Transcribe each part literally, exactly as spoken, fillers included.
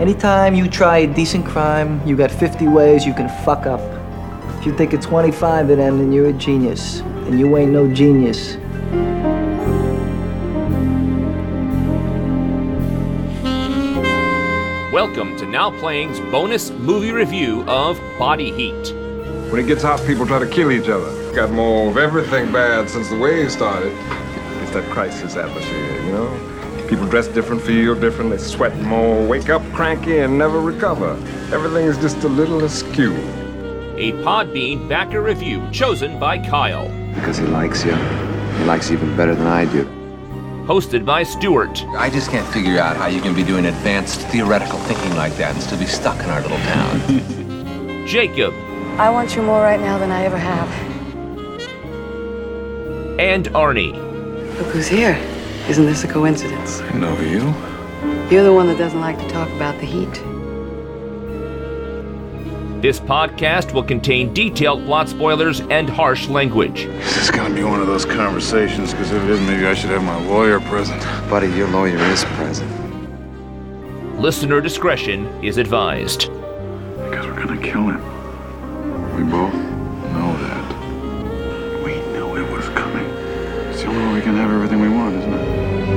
Anytime you try a decent crime, you got fifty ways you can fuck up. If you think of twenty-five of them, then you're a genius. And you ain't no genius. Welcome to Now Playing's bonus movie review of Body Heat. When it gets hot, people try to kill each other. Got more of everything bad since the wave started. It's that crisis atmosphere, you know? People dress different, feel different, they sweat more, wake up cranky, and never recover. Everything is just a little askew. A Podbean backer review chosen by Kyle. Because he likes you. He likes you even better than I do. Hosted by Stuart. I just can't figure out how you can be doing advanced theoretical thinking like that and still be stuck in our little town. Jacob. I want you more right now than I ever have. And Arnie. Look who's here. Isn't this a coincidence? I know you. You're the one that doesn't like to talk about the heat. This podcast will contain detailed plot spoilers and harsh language. This is gonna be one of those conversations, because if it is, maybe I should have my lawyer present. Buddy, your lawyer is present. Listener discretion is advised. Because we're gonna kill him. We both know that. We knew it was coming. It's the only way we can have everything we want, isn't it?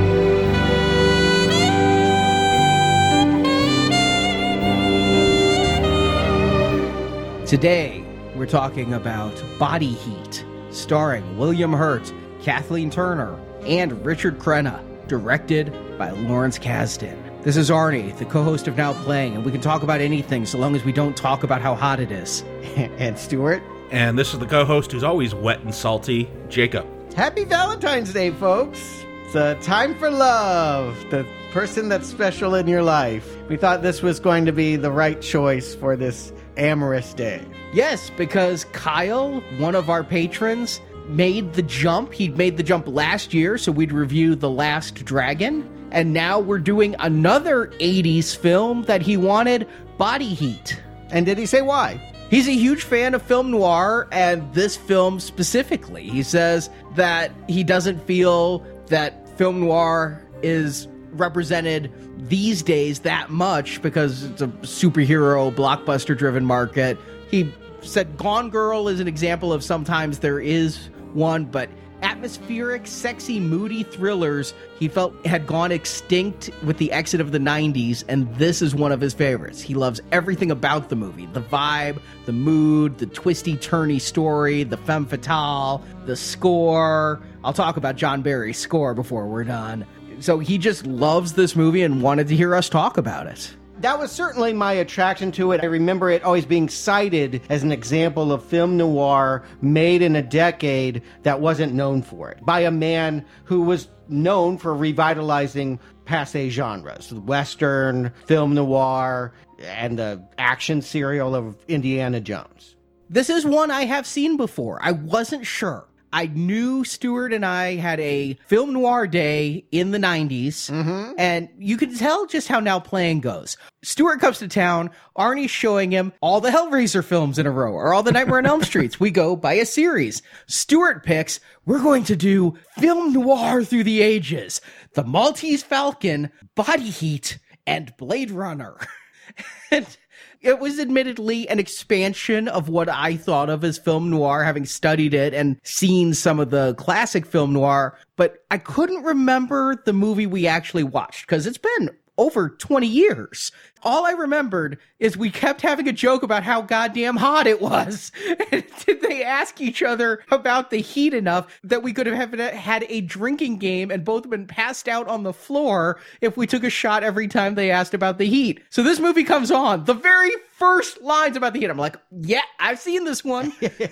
Today, we're talking about Body Heat, starring William Hurt, Kathleen Turner, and Richard Crenna, directed by Lawrence Kasdan. This is Arnie, the co-host of Now Playing, and we can talk about anything so long as we don't talk about how hot it is. And Stuart. And this is the co-host who's always wet and salty, Jacob. Happy Valentine's Day, folks. It's a time for love, the person that's special in your life. We thought this was going to be the right choice for this amorous day. Yes, because Kyle, one of our patrons, made the jump. He made the jump last year, so we'd review The Last Dragon. And now we're doing another eighties film that he wanted, Body Heat. And did he say why? He's a huge fan of film noir, and this film specifically. He says that he doesn't feel that film noir is represented these days that much because it's a superhero blockbuster-driven market. He said Gone Girl is an example of sometimes there is one, but atmospheric, sexy, moody thrillers he felt had gone extinct with the exit of the nineties, and this is one of his favorites. He loves everything about the movie. The vibe, the mood, the twisty-turny story, the femme fatale, the score. I'll talk about John Barry's score before we're done. So he just loves this movie and wanted to hear us talk about it. That was certainly my attraction to it. I remember it always being cited as an example of film noir made in a decade that wasn't known for it, by a man who was known for revitalizing passé genres, Western, film noir, and the action serial of Indiana Jones. This is one I have seen before. I wasn't sure. I knew Stuart and I had a film noir day in the nineties, mm-hmm. and you can tell just how Now Playing goes. Stuart comes to town, Arnie's showing him all the Hellraiser films in a row, or all the Nightmare on Elm Streets. We go by a series. Stuart picks, we're going to do film noir through the ages, The Maltese Falcon, Body Heat, and Blade Runner. And it was admittedly an expansion of what I thought of as film noir, having studied it and seen some of the classic film noir, but I couldn't remember the movie we actually watched because it's been over twenty years. All I remembered is we kept having a joke about how goddamn hot it was. And did they ask each other about the heat enough that we could have had a drinking game and both been passed out on the floor if we took a shot every time they asked about the heat? So this movie comes on. The very first lines about the heat, I'm like, yeah, I've seen this one.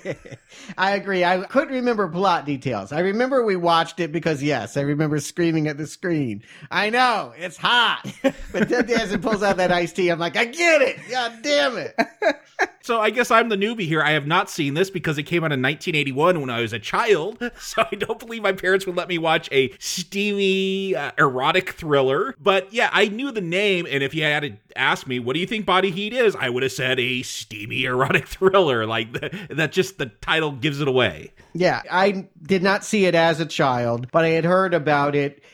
I agree. I couldn't remember plot details. I remember we watched it because, yes, I remember screaming at the screen. I know, it's hot. But then Danson pulls out that iced tea. I'm like, I get it. God damn it. So I guess I'm the newbie here. I have not seen this because it came out in nineteen eighty-one when I was a child. So I don't believe my parents would let me watch a steamy, uh, erotic thriller. But yeah, I knew the name. And if you had to ask me, what do you think Body Heat is? I would have said a steamy, erotic thriller. Like the, that just the title gives it away. Yeah, I did not see it as a child, but I had heard about it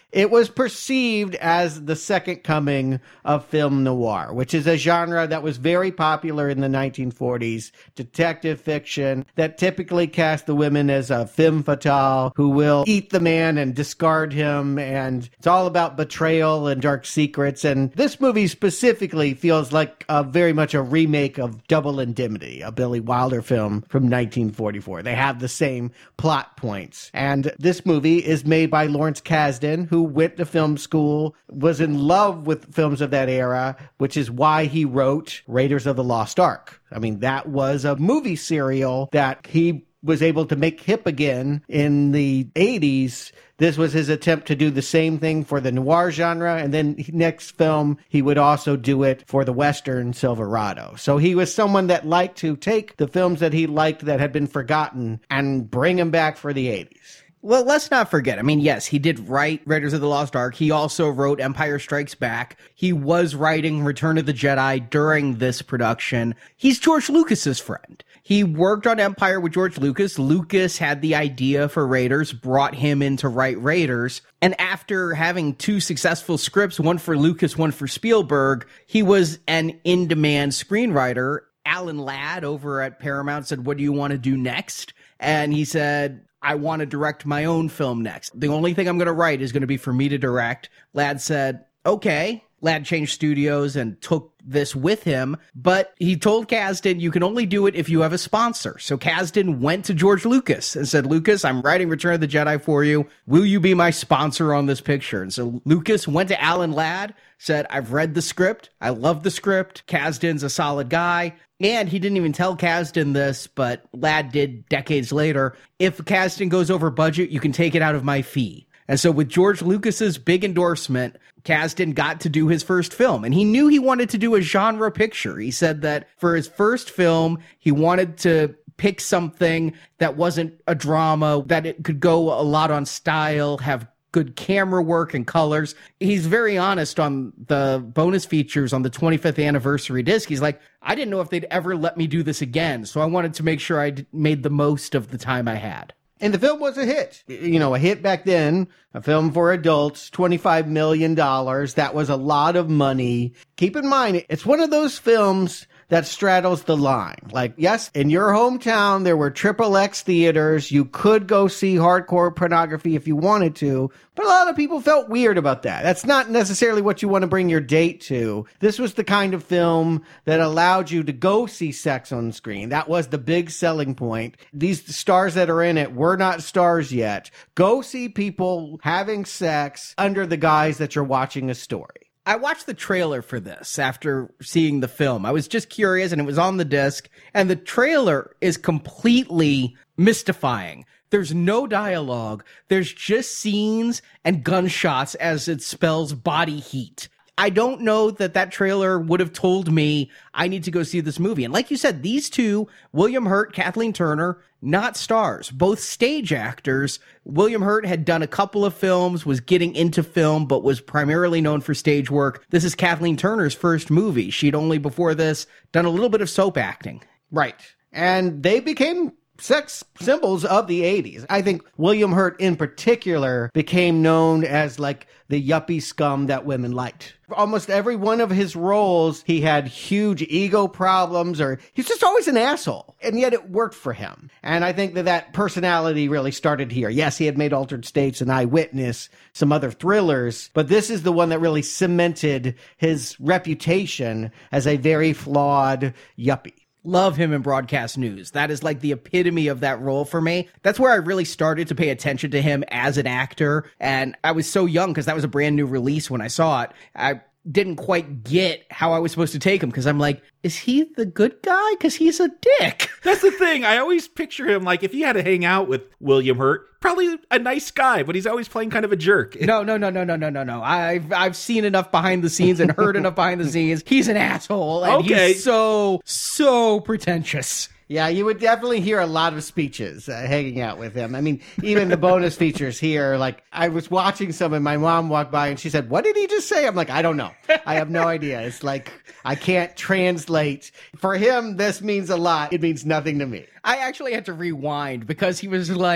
It was perceived as the second coming of film noir, which is a genre that was very popular in the nineteen forties. Detective fiction that typically cast the women as a femme fatale who will eat the man and discard him. And it's all about betrayal and dark secrets. And this movie specifically feels like a, very much a remake of Double Indemnity, a Billy Wilder film from nineteen forty-four. They have the same plot points. And this movie is made by Lawrence Kasdan, who went to film school, was in love with films of that era, which is why he wrote Raiders of the Lost Ark. I mean, that was a movie serial that he was able to make hip again in the eighties. This was his attempt to do the same thing for the noir genre. And then next film, he would also do it for the Western Silverado. So he was someone that liked to take the films that he liked that had been forgotten and bring them back for the eighties. Well, let's not forget. I mean, yes, he did write Raiders of the Lost Ark. He also wrote Empire Strikes Back. He was writing Return of the Jedi during this production. He's George Lucas's friend. He worked on Empire with George Lucas. Lucas had the idea for Raiders, brought him in to write Raiders. And after having two successful scripts, one for Lucas, one for Spielberg, he was an in-demand screenwriter. Alan Ladd over at Paramount said, "What do you want to do next?" And he said, "I want to direct my own film next. The only thing I'm going to write is going to be for me to direct." Ladd said, "Okay." Ladd changed studios and took this with him, but he told Kasdan, "You can only do it if you have a sponsor." So Kasdan went to George Lucas and said, "Lucas, I'm writing Return of the Jedi for you. Will you be my sponsor on this picture?" And so Lucas went to Alan Ladd, said, "I've read the script. I love the script. Kasdan's a solid guy." And he didn't even tell Kasdan this, but Ladd did decades later. "If Kasdan goes over budget, you can take it out of my fee." And so with George Lucas's big endorsement, Kasdan got to do his first film. And he knew he wanted to do a genre picture. He said that for his first film, he wanted to pick something that wasn't a drama, that it could go a lot on style, have good camera work and colors. He's very honest on the bonus features on the twenty-fifth anniversary disc. He's like, "I didn't know if they'd ever let me do this again, so I wanted to make sure I d- made the most of the time I had." And the film was a hit. You know, a hit back then, a film for adults, twenty-five million dollars. That was a lot of money. Keep in mind, it's one of those films that straddles the line. Like, yes, in your hometown, there were triple X theaters. You could go see hardcore pornography if you wanted to, but a lot of people felt weird about that. That's not necessarily what you want to bring your date to. This was the kind of film that allowed you to go see sex on screen. That was the big selling point. These stars that are in it were not stars yet. Go see people having sex under the guise that you're watching a story. I watched the trailer for this after seeing the film. I was just curious, and it was on the disc, and the trailer is completely mystifying. There's no dialogue. There's just scenes and gunshots as it spells body heat. I don't know that that trailer would have told me I need to go see this movie. And like you said, these two, William Hurt, Kathleen Turner, not stars, both stage actors. William Hurt had done a couple of films, was getting into film, but was primarily known for stage work. This is Kathleen Turner's first movie. She'd only before this done a little bit of soap acting. Right. And they became sex symbols of the eighties. I think William Hurt in particular became known as like the yuppie scum that women liked. Almost every one of his roles, he had huge ego problems, or he's just always an asshole. And yet it worked for him. And I think that that personality really started here. Yes, he had made Altered States and Eyewitness, some other thrillers, but this is the one that really cemented his reputation as a very flawed yuppie. Love him in Broadcast News. That is like the epitome of that role for me. That's where I really started to pay attention to him as an actor. And I was so young because that was a brand new release when I saw it. I didn't quite get how I was supposed to take him because I'm like, is he the good guy? Because he's a dick. That's the thing. I always picture him like if you had to hang out with William Hurt, probably a nice guy, but he's always playing kind of a jerk. No, no, no, no, no, no, no, no. I've I've seen enough behind the scenes and heard enough behind the scenes. He's an asshole, and okay. He's so so pretentious. Yeah, you would definitely hear a lot of speeches uh, hanging out with him. I mean, even the bonus features here, like I was watching some and my mom walked by and she said, "What did he just say?" I'm like, I don't know. I have no idea. It's like, I can't translate. For him, this means a lot. It means nothing to me. I actually had to rewind because he was like,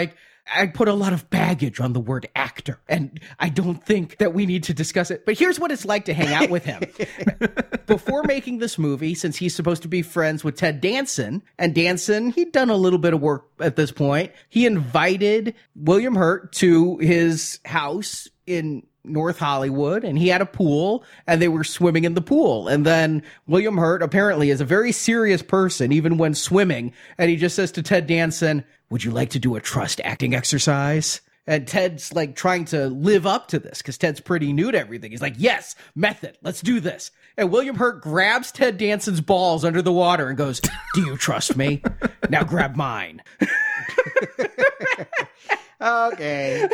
I put a lot of baggage on the word actor, and I don't think that we need to discuss it. But here's what it's like to hang out with him. Before making this movie, since he's supposed to be friends with Ted Danson, and Danson, he'd done a little bit of work at this point, he invited William Hurt to his house in North Hollywood, and he had a pool, and they were swimming in the pool. And then William Hurt apparently is a very serious person, even when swimming, and he just says to Ted Danson, "Would you like to do a trust acting exercise?" And Ted's like trying to live up to this because Ted's pretty new to everything. He's like, "Yes, method, let's do this." And William Hurt grabs Ted Danson's balls under the water and goes, "Do you trust me? Now grab mine." Okay.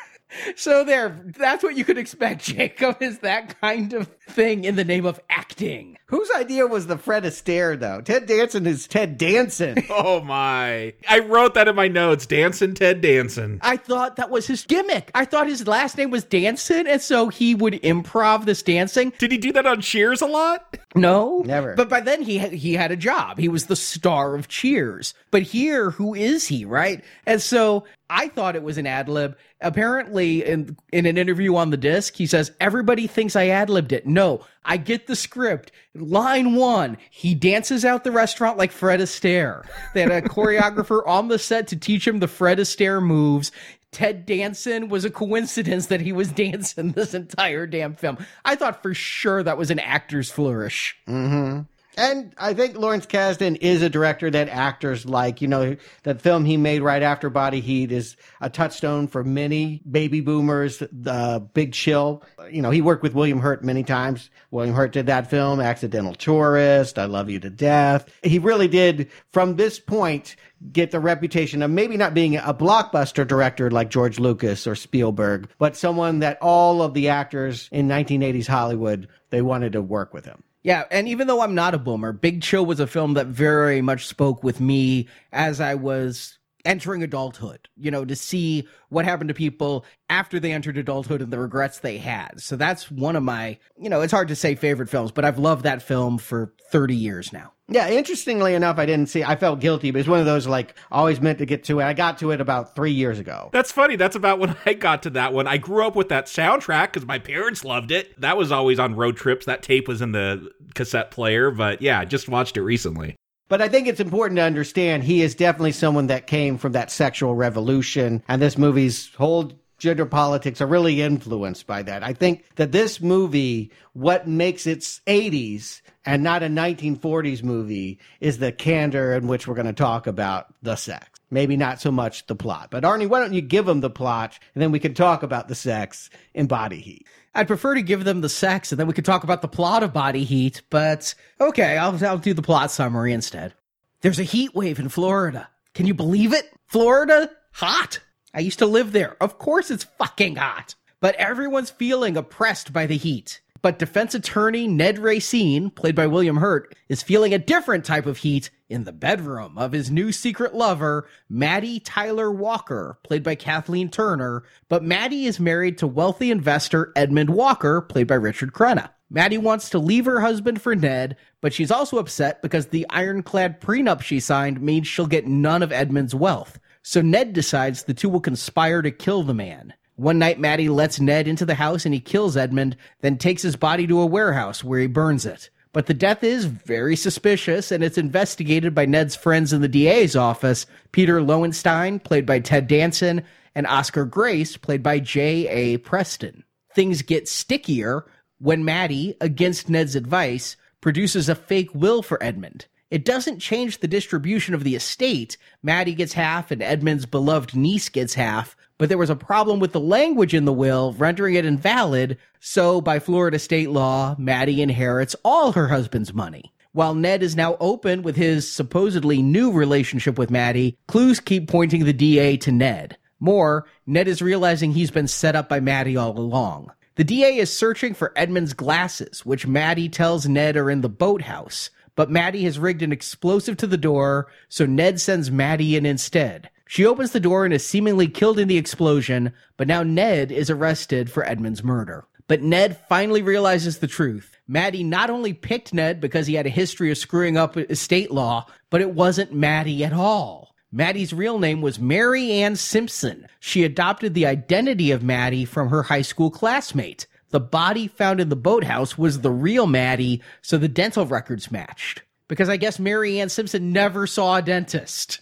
So there, that's what you could expect, Jacob, is that kind of thing in the name of acting. Whose idea was the Fred Astaire, though? Ted Danson is Ted Danson. Oh, my. I wrote that in my notes. Danson, Ted Danson. I thought that was his gimmick. I thought his last name was Danson, and so he would improv this dancing. Did he do that on Cheers a lot? No. Never. But by then, he had, he had a job. He was the star of Cheers. But here, who is he, right? And so I thought it was an ad lib. Apparently, in, in an interview on The Disc, he says, everybody thinks I ad libbed it. No, I get the script. Line one, he dances out the restaurant like Fred Astaire. They had a choreographer on the set to teach him the Fred Astaire moves. Ted Danson was a coincidence that he was dancing this entire damn film. I thought for sure that was an actor's flourish. Mm-hmm. And I think Lawrence Kasdan is a director that actors like. You know, that film he made right after Body Heat is a touchstone for many baby boomers. The Big Chill. You know, he worked with William Hurt many times. William Hurt did that film, Accidental Tourist, I Love You to Death. He really did, from this point, get the reputation of maybe not being a blockbuster director like George Lucas or Spielberg, but someone that all of the actors in nineteen eighties Hollywood, they wanted to work with him. Yeah, and even though I'm not a boomer, Big Chill was a film that very much spoke with me as I was entering adulthood, you know, to see what happened to people after they entered adulthood and the regrets they had. So that's one of my, you know, it's hard to say favorite films, but I've loved that film for thirty years now. Yeah, interestingly enough, I didn't see, I felt guilty, but it's one of those, like, always meant to get to it. I got to it about three years ago. That's funny. That's about when I got to that one. I grew up with that soundtrack because my parents loved it. That was always on road trips. That tape was in the cassette player, but yeah, I just watched it recently. But I think it's important to understand he is definitely someone that came from that sexual revolution, and this movie's whole gender politics are really influenced by that. I think that this movie, what makes its eighties and not a nineteen forties movie, is the candor in which we're going to talk about the sex. Maybe not so much the plot. But Arnie, why don't you give them the plot, and then we can talk about the sex in Body Heat. I'd prefer to give them the sex, and then we could talk about the plot of Body Heat, but okay, I'll, I'll do the plot summary instead. There's a heat wave in Florida. Can you believe it? Florida? Hot. I used to live there. Of course it's fucking hot. But everyone's feeling oppressed by the heat. But defense attorney Ned Racine, played by William Hurt, is feeling a different type of heat in the bedroom of his new secret lover, Maddie Tyler Walker, played by Kathleen Turner. But Maddie is married to wealthy investor Edmund Walker, played by Richard Crenna. Maddie wants to leave her husband for Ned, but she's also upset because the ironclad prenup she signed means she'll get none of Edmund's wealth. So Ned decides the two will conspire to kill the man. One night, Maddie lets Ned into the house and he kills Edmund, then takes his body to a warehouse where he burns it. But the death is very suspicious, and it's investigated by Ned's friends in the D A's office, Peter Lowenstein, played by Ted Danson, and Oscar Grace, played by J A. Preston. Things get stickier when Maddie, against Ned's advice, produces a fake will for Edmund. It doesn't change the distribution of the estate. Maddie gets half and Edmund's beloved niece gets half, but there was a problem with the language in the will, rendering it invalid, so by Florida state law, Maddie inherits all her husband's money. While Ned is now open with his supposedly new relationship with Maddie, clues keep pointing the D A to Ned. More, Ned is realizing he's been set up by Maddie all along. The D A is searching for Edmund's glasses, which Maddie tells Ned are in the boathouse. But Maddie has rigged an explosive to the door, so Ned sends Maddie in instead. She opens the door and is seemingly killed in the explosion, but now Ned is arrested for Edmund's murder. But Ned finally realizes the truth. Maddie not only picked Ned because he had a history of screwing up estate law, but it wasn't Maddie at all. Maddie's real name was Mary Ann Simpson. She adopted the identity of Maddie from her high school classmate. The body found in the boathouse was the real Maddie, so the dental records matched. Because I guess Mary Ann Simpson never saw a dentist.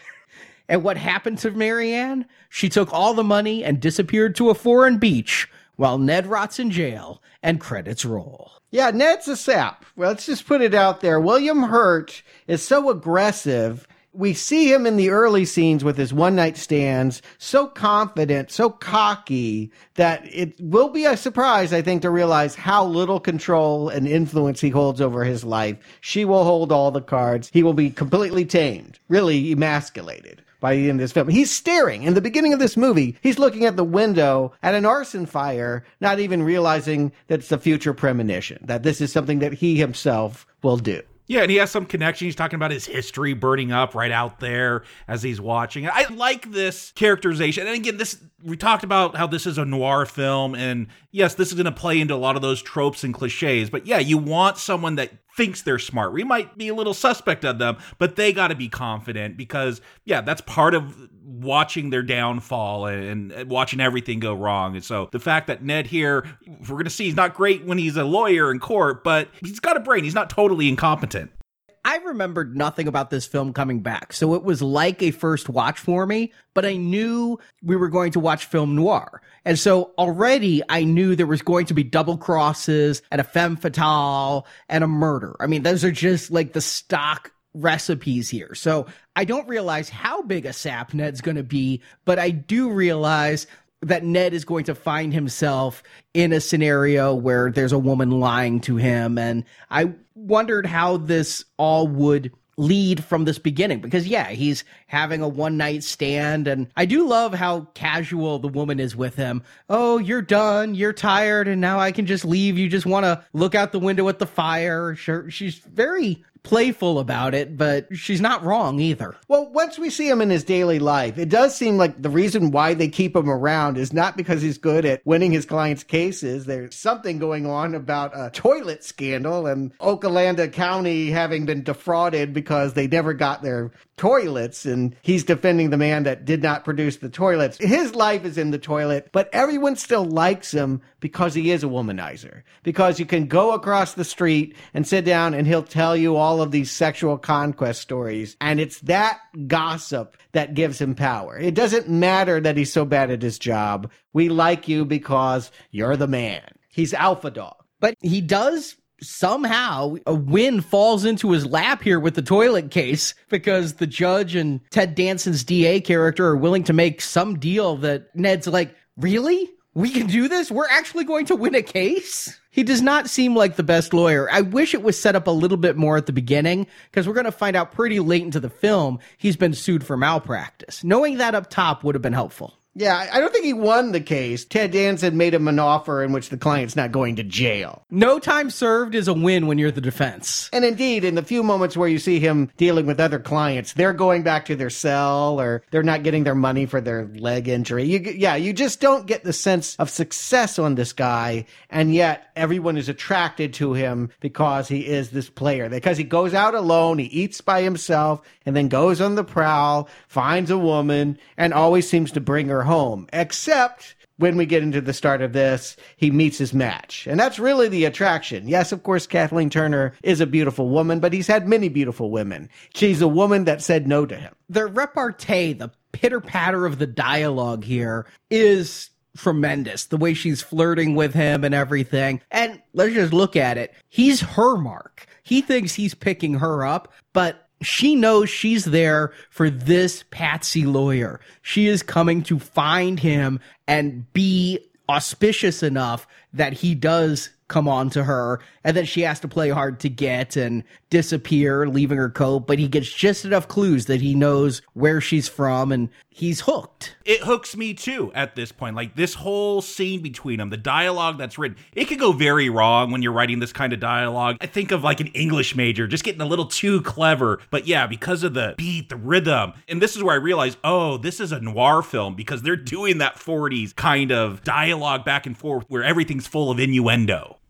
And what happened to Mary Ann? She took all the money and disappeared to a foreign beach while Ned rots in jail and credits roll. Yeah, Ned's a sap. Well, let's just put it out there. William Hurt is so aggressive. We see him in the early scenes with his one-night stands, so confident, so cocky, that it will be a surprise, I think, to realize how little control and influence he holds over his life. She will hold all the cards. He will be completely tamed, really emasculated by the end of this film. He's staring. In the beginning of this movie, he's looking at the window at an arson fire, not even realizing that it's a future premonition, that this is something that he himself will do. Yeah, and he has some connection. He's talking about his history burning up right out there as he's watching. I like this characterization. And again, this we talked about how this is a noir film, and yes, this is going to play into a lot of those tropes and cliches. But yeah, you want someone that thinks they're smart. We might be a little suspect of them, but they got to be confident because, yeah, that's part of watching their downfall and, and watching everything go wrong. And so the fact that Ned here, we're going to see he's not great when he's a lawyer in court, but he's got a brain. He's not totally incompetent. I remembered nothing about this film coming back, so it was like a first watch for me, but I knew we were going to watch film noir. And so already I knew there was going to be double crosses and a femme fatale and a murder. I mean, those are just like the stock recipes here. So I don't realize how big a sap Ned's going to be, but I do realize that Ned is going to find himself in a scenario where there's a woman lying to him. And I wondered how this all would lead from this beginning, because yeah, he's having a one night stand, and I do love how casual the woman is with him. Oh, you're done, you're tired, and now I can just leave. You just want to look out the window at the fire. Sure, she's very playful about it, but she's not wrong either. Well, once we see him in his daily life, it does seem like the reason why they keep him around is not because he's good at winning his clients' cases. There's something going on about a toilet scandal and Okalanda County having been defrauded because they never got their toilets, and he's defending the man that did not produce the toilets. His life is in the toilet, but everyone still likes him because he is a womanizer. Because you can go across the street and sit down and he'll tell you all of these sexual conquest stories, and it's that gossip that gives him power. It doesn't matter that he's so bad at his job. We like you because you're the man. He's alpha dog. But he does somehow, a win falls into his lap here with the toilet case, because the judge and Ted Danson's D A character are willing to make some deal that Ned's like, really? We can do this? We're actually going to win a case? He does not seem like the best lawyer. I wish it was set up a little bit more at the beginning, because we're going to find out pretty late into the film he's been sued for malpractice. Knowing that up top would have been helpful. Yeah, I don't think he won the case. Ted Danson made him an offer in which the client's not going to jail. No time served is a win when you're the defense. And indeed, in the few moments where you see him dealing with other clients, they're going back to their cell, or they're not getting their money for their leg injury. You, yeah, you just don't get the sense of success on this guy, and yet everyone is attracted to him because he is this player. Because he goes out alone, he eats by himself, and then goes on the prowl, finds a woman, and always seems to bring her home, except when we get into the start of this, he meets his match. And that's really the attraction. Yes, of course, Kathleen Turner is a beautiful woman, but he's had many beautiful women. She's a woman that said no to him. The repartee, the pitter-patter of the dialogue here is tremendous. The way she's flirting with him and everything. And let's just look at it. He's her mark. He thinks he's picking her up, but she knows she's there for this patsy lawyer. She is coming to find him and be auspicious enough that he does come on to her, and then she has to play hard to get and disappear, leaving her coat, but he gets just enough clues that he knows where she's from, and he's hooked. It hooks me too at this point. Like, this whole scene between them, the dialogue that's written, it could go very wrong when you're writing this kind of dialogue. I think of like an English major just getting a little too clever, but yeah, because of the beat, the rhythm, and this is where I realized, oh, this is a noir film, because they're doing that forties kind of dialogue back and forth where everything's full of innuendo.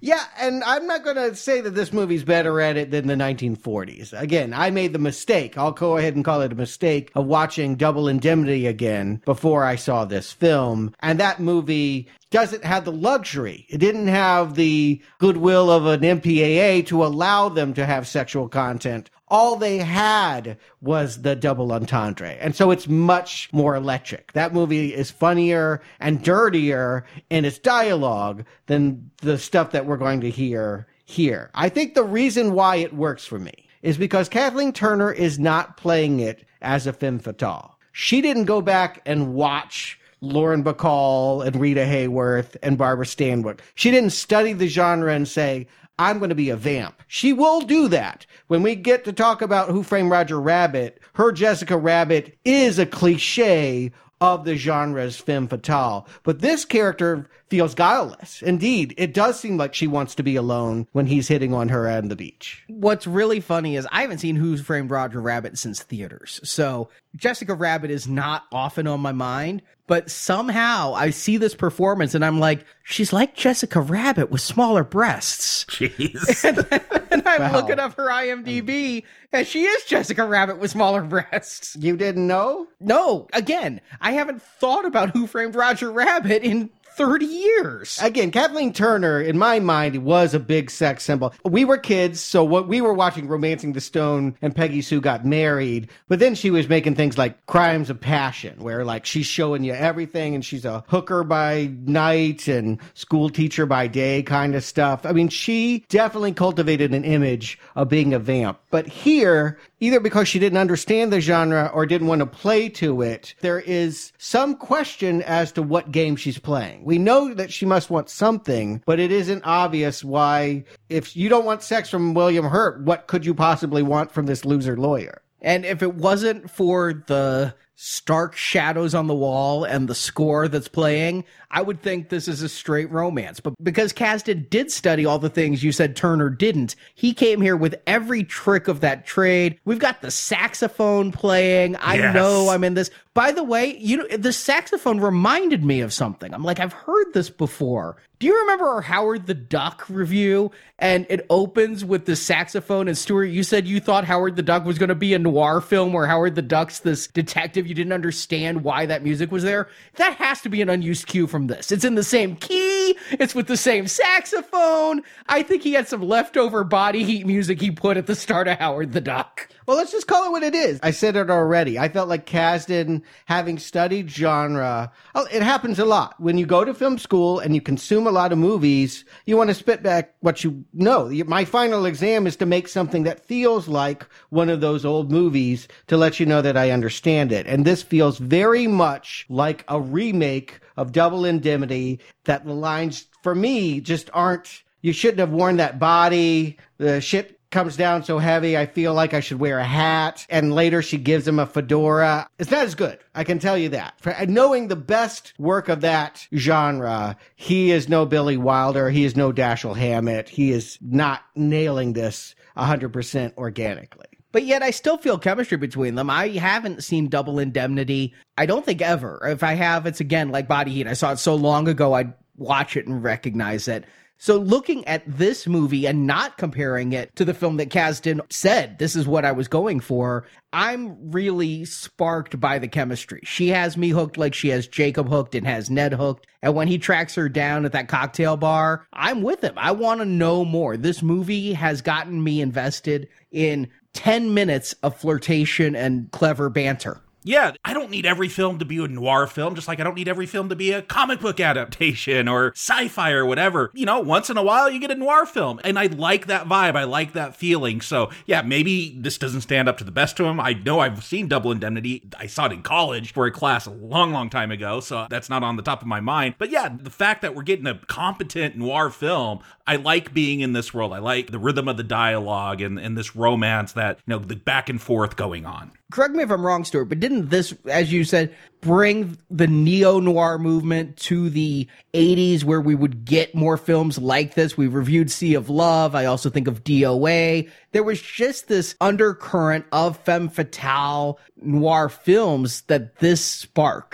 Yeah, and I'm not going to say that this movie's better at it than the nineteen forties. Again, I made the mistake, I'll go ahead and call it a mistake, of watching Double Indemnity again before I saw this film. And that movie doesn't have the luxury. It didn't have the goodwill of an M P A A to allow them to have sexual content. All they had was the double entendre. And so it's much more electric. That movie is funnier and dirtier in its dialogue than the stuff that we're going to hear here. I think the reason why it works for me is because Kathleen Turner is not playing it as a femme fatale. She didn't go back and watch Lauren Bacall and Rita Hayworth and Barbara Stanwyck. She didn't study the genre and say, I'm going to be a vamp. She will do that. When we get to talk about Who Framed Roger Rabbit, her Jessica Rabbit is a cliche of the genre's femme fatale. But this character feels guileless. Indeed, it does seem like she wants to be alone when he's hitting on her on the beach. What's really funny is I haven't seen Who Framed Roger Rabbit since theaters. So Jessica Rabbit is not often on my mind, but somehow I see this performance and I'm like, she's like Jessica Rabbit with smaller breasts. Jeez. and, and I'm Wow. looking up her I M D B and she is Jessica Rabbit with smaller breasts. You didn't know? No, again, I haven't thought about Who Framed Roger Rabbit in thirty years. Again, Kathleen Turner, in my mind, was a big sex symbol. We were kids, so what we were watching Romancing the Stone and Peggy Sue Got Married, but then she was making things like Crimes of Passion, where like she's showing you everything and she's a hooker by night and school teacher by day kind of stuff. I mean, she definitely cultivated an image of being a vamp. But here, either because she didn't understand the genre or didn't want to play to it, there is some question as to what game she's playing. We know that she must want something, but it isn't obvious why. If you don't want sex from William Hurt, what could you possibly want from this loser lawyer? And if it wasn't for the stark shadows on the wall and the score that's playing, I would think this is a straight romance. But because Kasdan did study all the things you said Turner didn't, he came here with every trick of that trade. We've got the saxophone playing. I Yes. know I'm in this. By the way, you know, the saxophone reminded me of something. I'm like, I've heard this before. Do you remember our Howard the Duck review? And it opens with the saxophone. And Stuart, you said you thought Howard the Duck was going to be a noir film where Howard the Duck's this detective. You didn't understand why that music was there. That has to be an unused cue from this. It's in the same key. It's with the same saxophone. I think he had some leftover body heat music he put at the start of Howard the Duck. Well, let's just call it what it is. I said it already. I felt like Kasdan, having studied genre, oh, it happens a lot. When you go to film school and you consume a lot of movies, you want to spit back what you know. My final exam is to make something that feels like one of those old movies to let you know that I understand it. And this feels very much like a remake of Double Indemnity, that the lines, for me, just aren't, you shouldn't have worn that body, the shit comes down so heavy, I feel like I should wear a hat. And later she gives him a fedora. It's not as good. I can tell you that. For knowing the best work of that genre, he is no Billy Wilder. He is no Dashiell Hammett. He is not nailing this one hundred percent organically. But yet I still feel chemistry between them. I haven't seen Double Indemnity. I don't think ever. If I have, it's again like Body Heat. I saw it so long ago, I'd watch it and recognize it. So looking at this movie and not comparing it to the film that Kasdan said, this is what I was going for, I'm really sparked by the chemistry. She has me hooked like she has Jacob hooked and has Ned hooked. And when he tracks her down at that cocktail bar, I'm with him. I want to know more. This movie has gotten me invested in ten minutes of flirtation and clever banter. Yeah, I don't need every film to be a noir film, just like I don't need every film to be a comic book adaptation or sci-fi or whatever. You know, once in a while you get a noir film, and I like that vibe. I like that feeling. So yeah, maybe this doesn't stand up to the best of them. I know I've seen Double Indemnity. I saw it in college for a class a long, long time ago, so that's not on the top of my mind. But yeah, the fact that we're getting a competent noir film, I like being in this world. I like the rhythm of the dialogue and, and this romance that, you know, the back and forth going on. Correct me if I'm wrong, Stuart, but didn't this, as you said, bring the neo-noir movement to the eighties where we would get more films like this? We reviewed Sea of Love. I also think of D O A. There was just this undercurrent of femme fatale noir films that this sparked.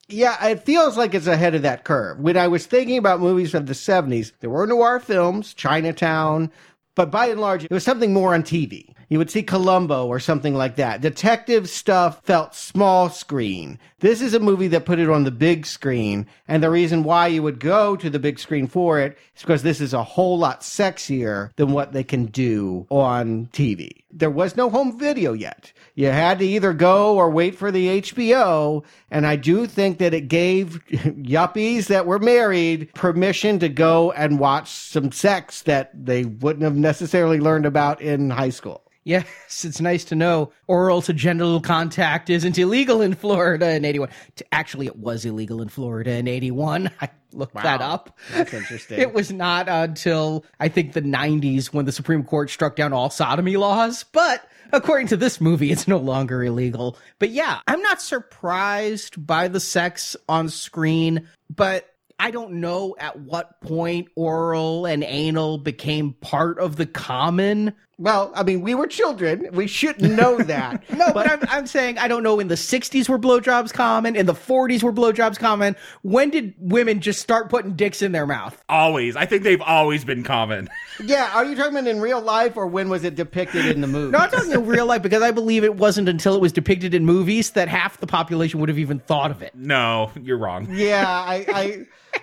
Yeah, it feels like it's ahead of that curve. When I was thinking about movies of the seventies, there were noir films, Chinatown, but by and large, it was something more on T V. You would see Columbo or something like that. Detective stuff felt small screen. This is a movie that put it on the big screen. And the reason why you would go to the big screen for it is because this is a whole lot sexier than what they can do on T V. There was no home video yet. You had to either go or wait for the H B O. And I do think that it gave yuppies that were married permission to go and watch some sex that they wouldn't have necessarily learned about in high school. Yes, it's nice to know oral to genital contact isn't illegal in Florida in eighty-one. Actually, it was illegal in Florida in eighty-one. I looked Wow. that up. That's interesting. It was not until, I think, the nineties when the Supreme Court struck down all sodomy laws. But according to this movie, it's no longer illegal. But yeah, I'm not surprised by the sex on screen, but I don't know at what point oral and anal became part of the common. Well, I mean, we were children. We shouldn't know that. No, but I'm, I'm saying I don't know in the sixties were blowjobs common, in the forties were blowjobs common. When did women just start putting dicks in their mouth? Always. I think they've always been common. Yeah, are you talking about in real life or when was it depicted in the movie? No, I'm talking in real life because I believe it wasn't until it was depicted in movies that half the population would have even thought of it. No, you're wrong. Yeah, I... I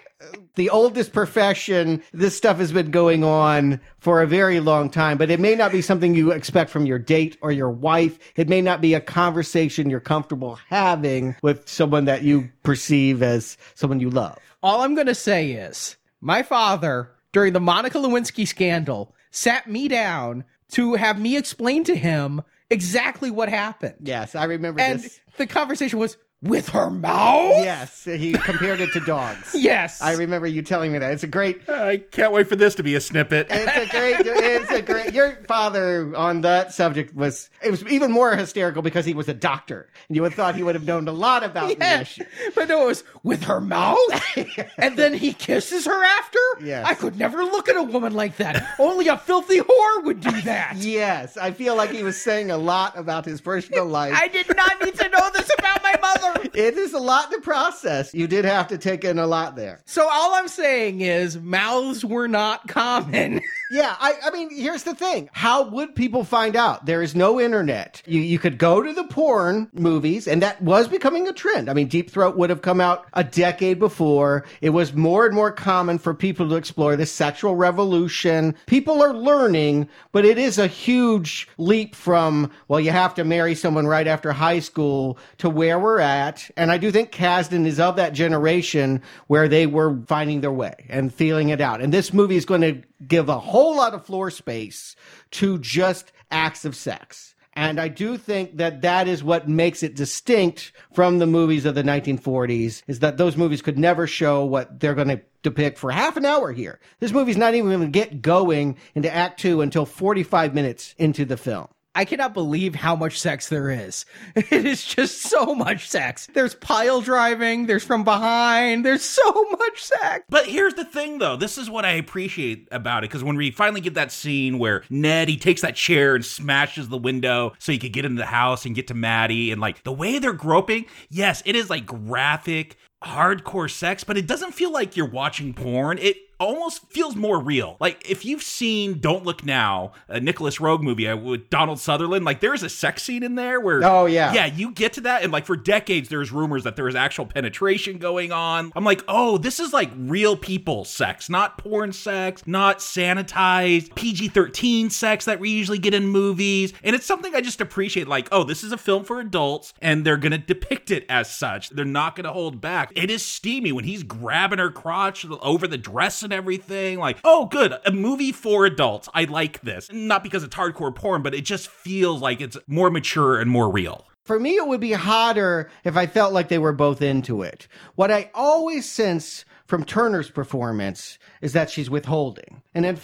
the oldest profession, this stuff has been going on for a very long time, but it may not be something you expect from your date or your wife. It may not be a conversation you're comfortable having with someone that you perceive as someone you love. All I'm going to say is my father, during the Monica Lewinsky scandal, sat me down to have me explain to him exactly what happened. Yes, I remember and this. The conversation was, with her mouth? Yes, he compared it to dogs. Yes. I remember you telling me that. It's a great... I can't wait for this to be a snippet. It's a great... It's a great... Your father on that subject was... It was even more hysterical because he was a doctor. And you would have thought he would have known a lot about Yeah, the issue. but no, it was with her mouth? And then he kisses her after? Yes. I could never look at a woman like that. Only a filthy whore would do that. Yes, I feel like he was saying a lot about his personal life. I did not need to know this about my mother. It is a lot to process. You did have to take in a lot there. So all I'm saying is mouths were not common. Yeah, I, I mean, here's the thing. How would people find out? There is no internet. You you could go to the porn movies, and that was becoming a trend. I mean, Deep Throat would have come out a decade before. It was more and more common for people to explore the sexual revolution. People are learning, but it is a huge leap from, well, you have to marry someone right after high school to where we're at. And I do think Kasdan is of that generation where they were finding their way and feeling it out. And this movie is going to give a whole lot of floor space to just acts of sex. And I do think that that is what makes it distinct from the movies of the nineteen forties, is that those movies could never show what they're going to depict for half an hour here. This movie's not even going to get going into Act Two until forty-five minutes into the film. I cannot believe how much sex there is. It is just so much sex. There's pile driving, there's from behind, there's so much sex. But here's the thing, though. This is what I appreciate about it, because when we finally get that scene where Ned, he takes that chair and smashes the window so he could get into the house and get to Maddie, and like the way they're groping, yes, it is like graphic, hardcore sex, but it doesn't feel like you're watching porn. It almost feels more real. Like, if you've seen Don't Look Now, a Nicholas Roeg movie with Donald Sutherland, like, there's a sex scene in there where... Oh, yeah. Yeah, you get to that, and, like, for decades, there's rumors that there was actual penetration going on. I'm like, oh, this is, like, real people sex, not porn sex, not sanitized P G thirteen sex that we usually get in movies. And it's something I just appreciate, like, oh, this is a film for adults, and they're gonna depict it as such. They're not gonna hold back. It is steamy when he's grabbing her crotch over the dress and everything. Like, oh, good, a movie for adults. I like this. Not because it's hardcore porn, but it just feels like it's more mature and more real. For me, it would be hotter if I felt like they were both into it. What I always sense from Turner's performance is that she's withholding. And in fact,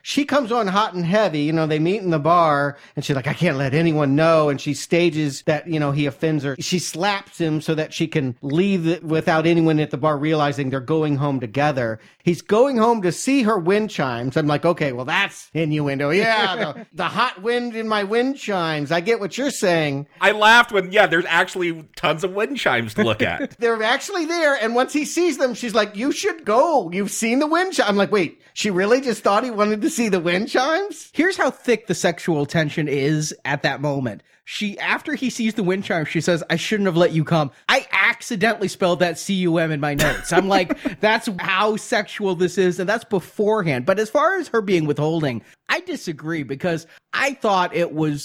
she comes on hot and heavy. You know, they meet in the bar and she's like, I can't let anyone know. And she stages that, you know, he offends her. She slaps him so that she can leave it without anyone at the bar realizing they're going home together. He's going home to see her wind chimes. I'm like, okay, well, that's innuendo. Yeah, the, the hot wind in my wind chimes. I get what you're saying. I laughed when, yeah, there's actually tons of wind chimes to look at. They're actually there. And once he sees them, she's like, you should go. You've seen the wind chimes. I'm like, wait, she really just thought he wanted to see the wind chimes? Here's how thick the sexual tension is at that moment. She, after he sees the wind chime, she says, I shouldn't have let you come. I accidentally spelled that C U M in my notes. I'm like, that's how sexual this is, and that's beforehand. But as far as her being withholding, I disagree, because I thought it was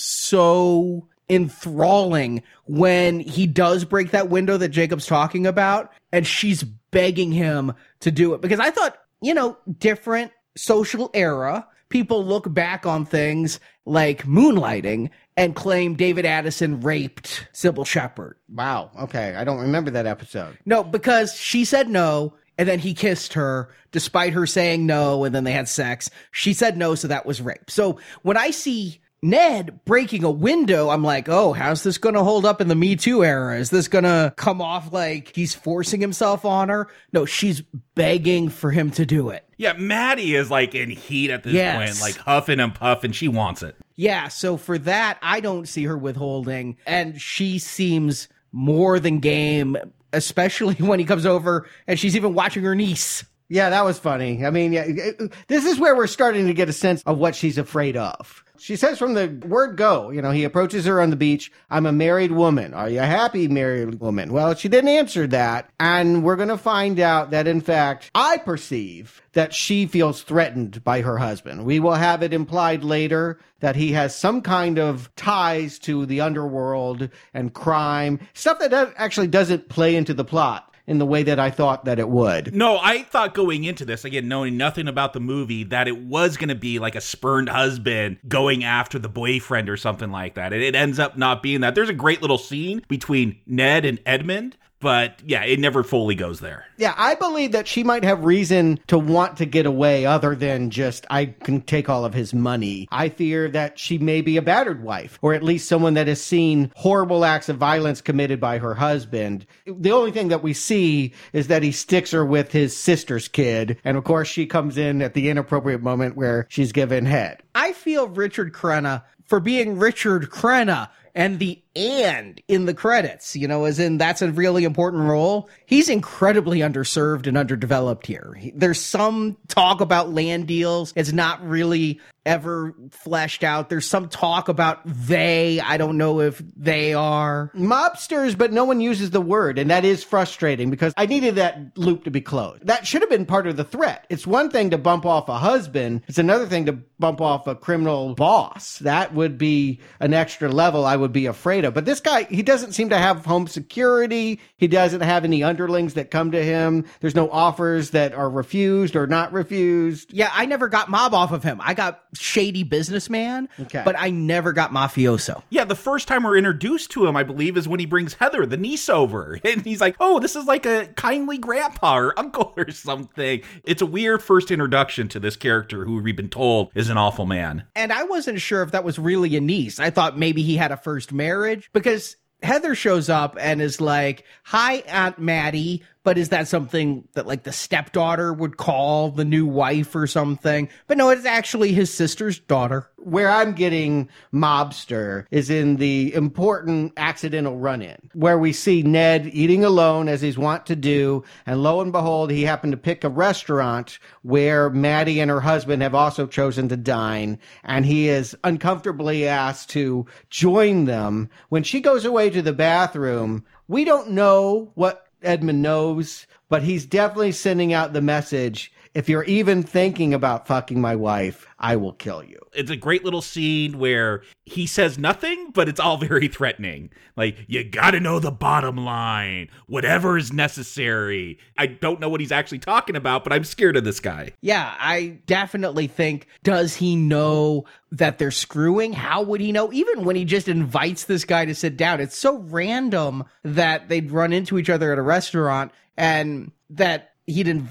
so enthralling when he does break that window that Jacob's talking about, and she's begging him to do it. Because I thought, you know, different social era, people look back on things like Moonlighting and claim David Addison raped Sybil Shepherd. Wow. Okay. I don't remember that episode. No, because she said no, and then he kissed her despite her saying no, and then they had sex. She said no, so that was rape. So when I see Ned breaking a window, I'm like, oh, how's this going to hold up in the Me Too era? Is this going to come off like he's forcing himself on her? No, she's begging for him to do it. Yeah, Maddie is like in heat at this Yes. point, like huffing and puffing. She wants it. Yeah, so for that, I don't see her withholding, and she seems more than game, especially when he comes over and she's even watching her niece. Yeah, that was funny. I mean, yeah, it- this is where we're starting to get a sense of what she's afraid of. She says from the word go, you know, he approaches her on the beach. I'm a married woman. Are you a happy married woman? Well, she didn't answer that. And we're going to find out that, in fact, I perceive that she feels threatened by her husband. We will have it implied later that he has some kind of ties to the underworld and crime, stuff that does- actually doesn't play into the plot in the way that I thought that it would. No, I thought going into this, again, knowing nothing about the movie, that it was going to be like a spurned husband going after the boyfriend or something like that. And it ends up not being that. There's a great little scene between Ned and Edmund, but yeah, it never fully goes there. Yeah, I believe that she might have reason to want to get away other than just, I can take all of his money. I fear that she may be a battered wife, or at least someone that has seen horrible acts of violence committed by her husband. The only thing that we see is that he sticks her with his sister's kid. And of course, she comes in at the inappropriate moment where she's given head. I feel Richard Crenna for being Richard Crenna, and the and in the credits, you know, as in that's a really important role. He's incredibly underserved and underdeveloped here. He, there's some talk about land deals. It's not really ever fleshed out. There's some talk about they. I don't know if they are mobsters, but no one uses the word. And that is frustrating because I needed that loop to be closed. That should have been part of the threat. It's one thing to bump off a husband. It's another thing to bump off a criminal boss. That would be an extra level I would be afraid of. But this guy, he doesn't seem to have home security. He doesn't have any underlings that come to him. There's no offers that are refused or not refused. Yeah, I never got mob off of him. I got shady businessman, okay, but I never got mafioso. Yeah, the first time we're introduced to him, I believe, is when he brings Heather, the niece, over. And he's like, oh, this is like a kindly grandpa or uncle or something. It's a weird first introduction to this character who we've been told is an awful man. And I wasn't sure if that was really a niece. I thought maybe he had a first marriage, because Heather shows up and is like, hi, Aunt Maddie. But is that something that like the stepdaughter would call the new wife or something? But no, it's actually his sister's daughter. Where I'm getting mobster is in the important accidental run-in, where we see Ned eating alone as he's wont to do. And lo and behold, he happened to pick a restaurant where Maddie and her husband have also chosen to dine. And he is uncomfortably asked to join them. When she goes away to the bathroom, we don't know what Edmund knows, but he's definitely sending out the message, if you're even thinking about fucking my wife, I will kill you. It's a great little scene where he says nothing, but it's all very threatening. Like, you gotta know the bottom line, whatever is necessary. I don't know what he's actually talking about, but I'm scared of this guy. Yeah, I definitely think, does he know that they're screwing? How would he know? Even when he just invites this guy to sit down, it's so random that they'd run into each other at a restaurant and that he'd invite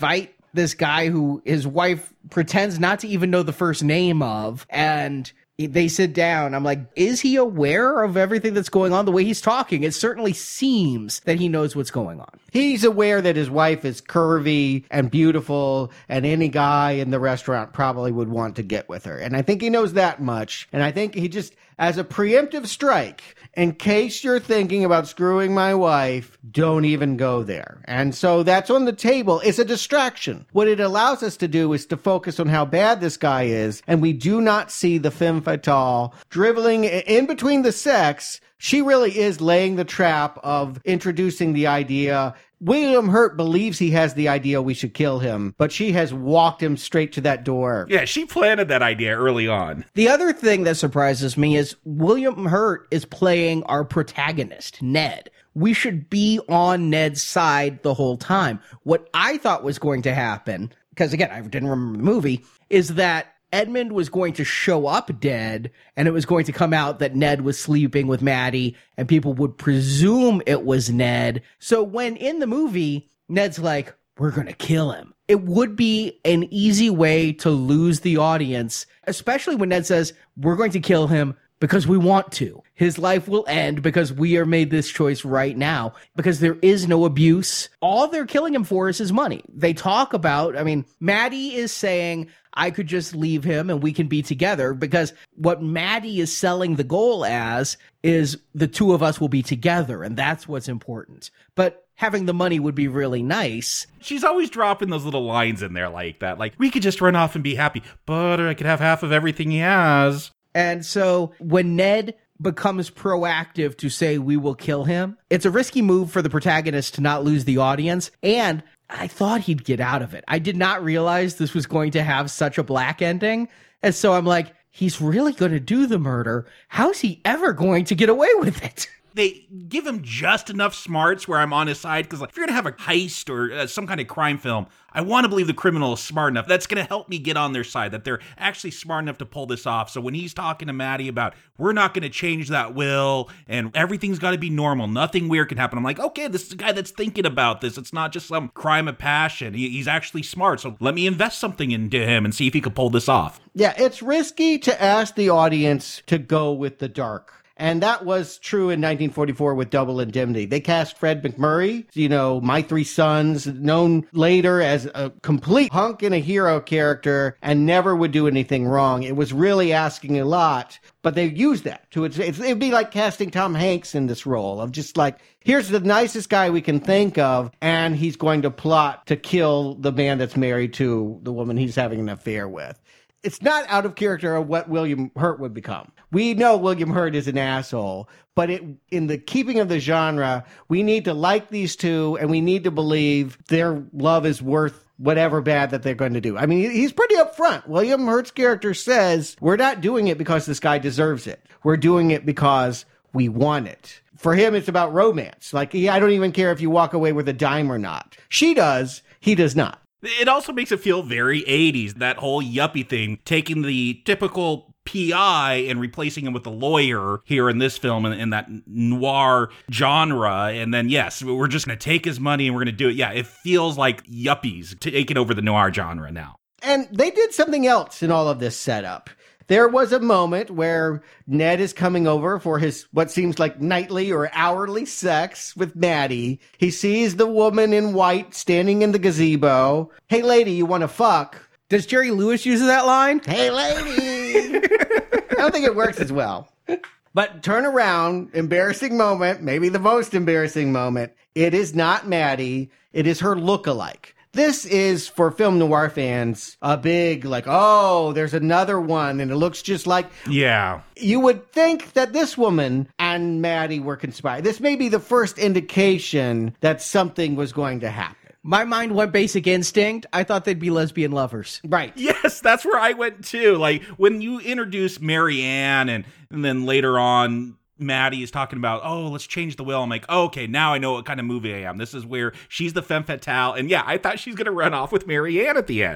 this guy who his wife pretends not to even know the first name of, and they sit down. I'm like, is he aware of everything that's going on? The way he's talking, it certainly seems that he knows what's going on. He's aware that his wife is curvy and beautiful, and any guy in the restaurant probably would want to get with her. And I think he knows that much. And I think he just, as a preemptive strike, in case you're thinking about screwing my wife, don't even go there. And so that's on the table. It's a distraction. What it allows us to do is to focus on how bad this guy is, and we do not see the femme fatale dribbling in between the sex. She really is laying the trap of introducing the idea. William Hurt believes he has the idea we should kill him, but she has walked him straight to that door. Yeah, she planted that idea early on. The other thing that surprises me is William Hurt is playing our protagonist, Ned. We should be on Ned's side the whole time. What I thought was going to happen, because again, I didn't remember the movie, is that Edmund was going to show up dead, and it was going to come out that Ned was sleeping with Maddie, and people would presume it was Ned. So when in the movie, Ned's like, we're going to kill him, it would be an easy way to lose the audience, especially when Ned says, we're going to kill him because we want to. His life will end because we are made this choice right now, because there is no abuse. All they're killing him for is his money. They talk about, I mean, Maddie is saying, I could just leave him and we can be together, because what Maddie is selling the goal as is the two of us will be together, and that's what's important. But having the money would be really nice. She's always dropping those little lines in there like that. Like, we could just run off and be happy, but I could have half of everything he has. And so when Ned becomes proactive to say we will kill him, it's a risky move for the protagonist to not lose the audience. And I thought he'd get out of it. I did not realize this was going to have such a black ending. And so I'm like, he's really going to do the murder. How's he ever going to get away with it? They give him just enough smarts where I'm on his side, because like, if you're going to have a heist or uh, some kind of crime film, I want to believe the criminal is smart enough. That's going to help me get on their side, that they're actually smart enough to pull this off. So when he's talking to Maddie about, we're not going to change that will, and everything's got to be normal, nothing weird can happen, I'm like, okay, this is a guy that's thinking about this. It's not just some crime of passion. He, he's actually smart. So let me invest something into him and see if he could pull this off. Yeah, it's risky to ask the audience to go with the dark. And that was true in nineteen forty-four with Double Indemnity. They cast Fred McMurray, you know, My Three Sons, known later as a complete hunk and a hero character, and never would do anything wrong. It was really asking a lot, but they used that to it. It'd be like casting Tom Hanks in this role of just like, here's the nicest guy we can think of, and he's going to plot to kill the man that's married to the woman he's having an affair with. It's not out of character of what William Hurt would become. We know William Hurt is an asshole, but it, in the keeping of the genre, we need to like these two, and we need to believe their love is worth whatever bad that they're going to do. I mean, he's pretty upfront. William Hurt's character says, we're not doing it because this guy deserves it. We're doing it because we want it. For him, it's about romance. Like, I don't even care if you walk away with a dime or not. She does. He does not. It also makes it feel very eighties, that whole yuppie thing, taking the typical P I and replacing him with a lawyer here in this film in, in that noir genre. And then, yes, we're just going to take his money and we're going to do it. Yeah, it feels like yuppies taking over the noir genre now. And they did something else in all of this setup. There was a moment where Ned is coming over for his, what seems like nightly or hourly sex with Maddie. He sees the woman in white standing in the gazebo. Hey, lady, you want to fuck? Does Jerry Lewis use that line? Hey, lady. I don't think it works as well. But turn around, embarrassing moment, maybe the most embarrassing moment. It is not Maddie. It is her lookalike. This is, for film noir fans, a big, like, oh, there's another one, and it looks just like... Yeah. You would think that this woman and Maddie were conspiring. This may be the first indication that something was going to happen. My mind went Basic Instinct. I thought they'd be lesbian lovers. Right. Yes, that's where I went too. Like, when you introduce Mary Ann, and, and then later on... Maddie is talking about, oh, let's change the will. I'm like, oh, okay, now I know what kind of movie I am. This is where she's the femme fatale. And yeah, I thought she's going to run off with Mary Ann at the end.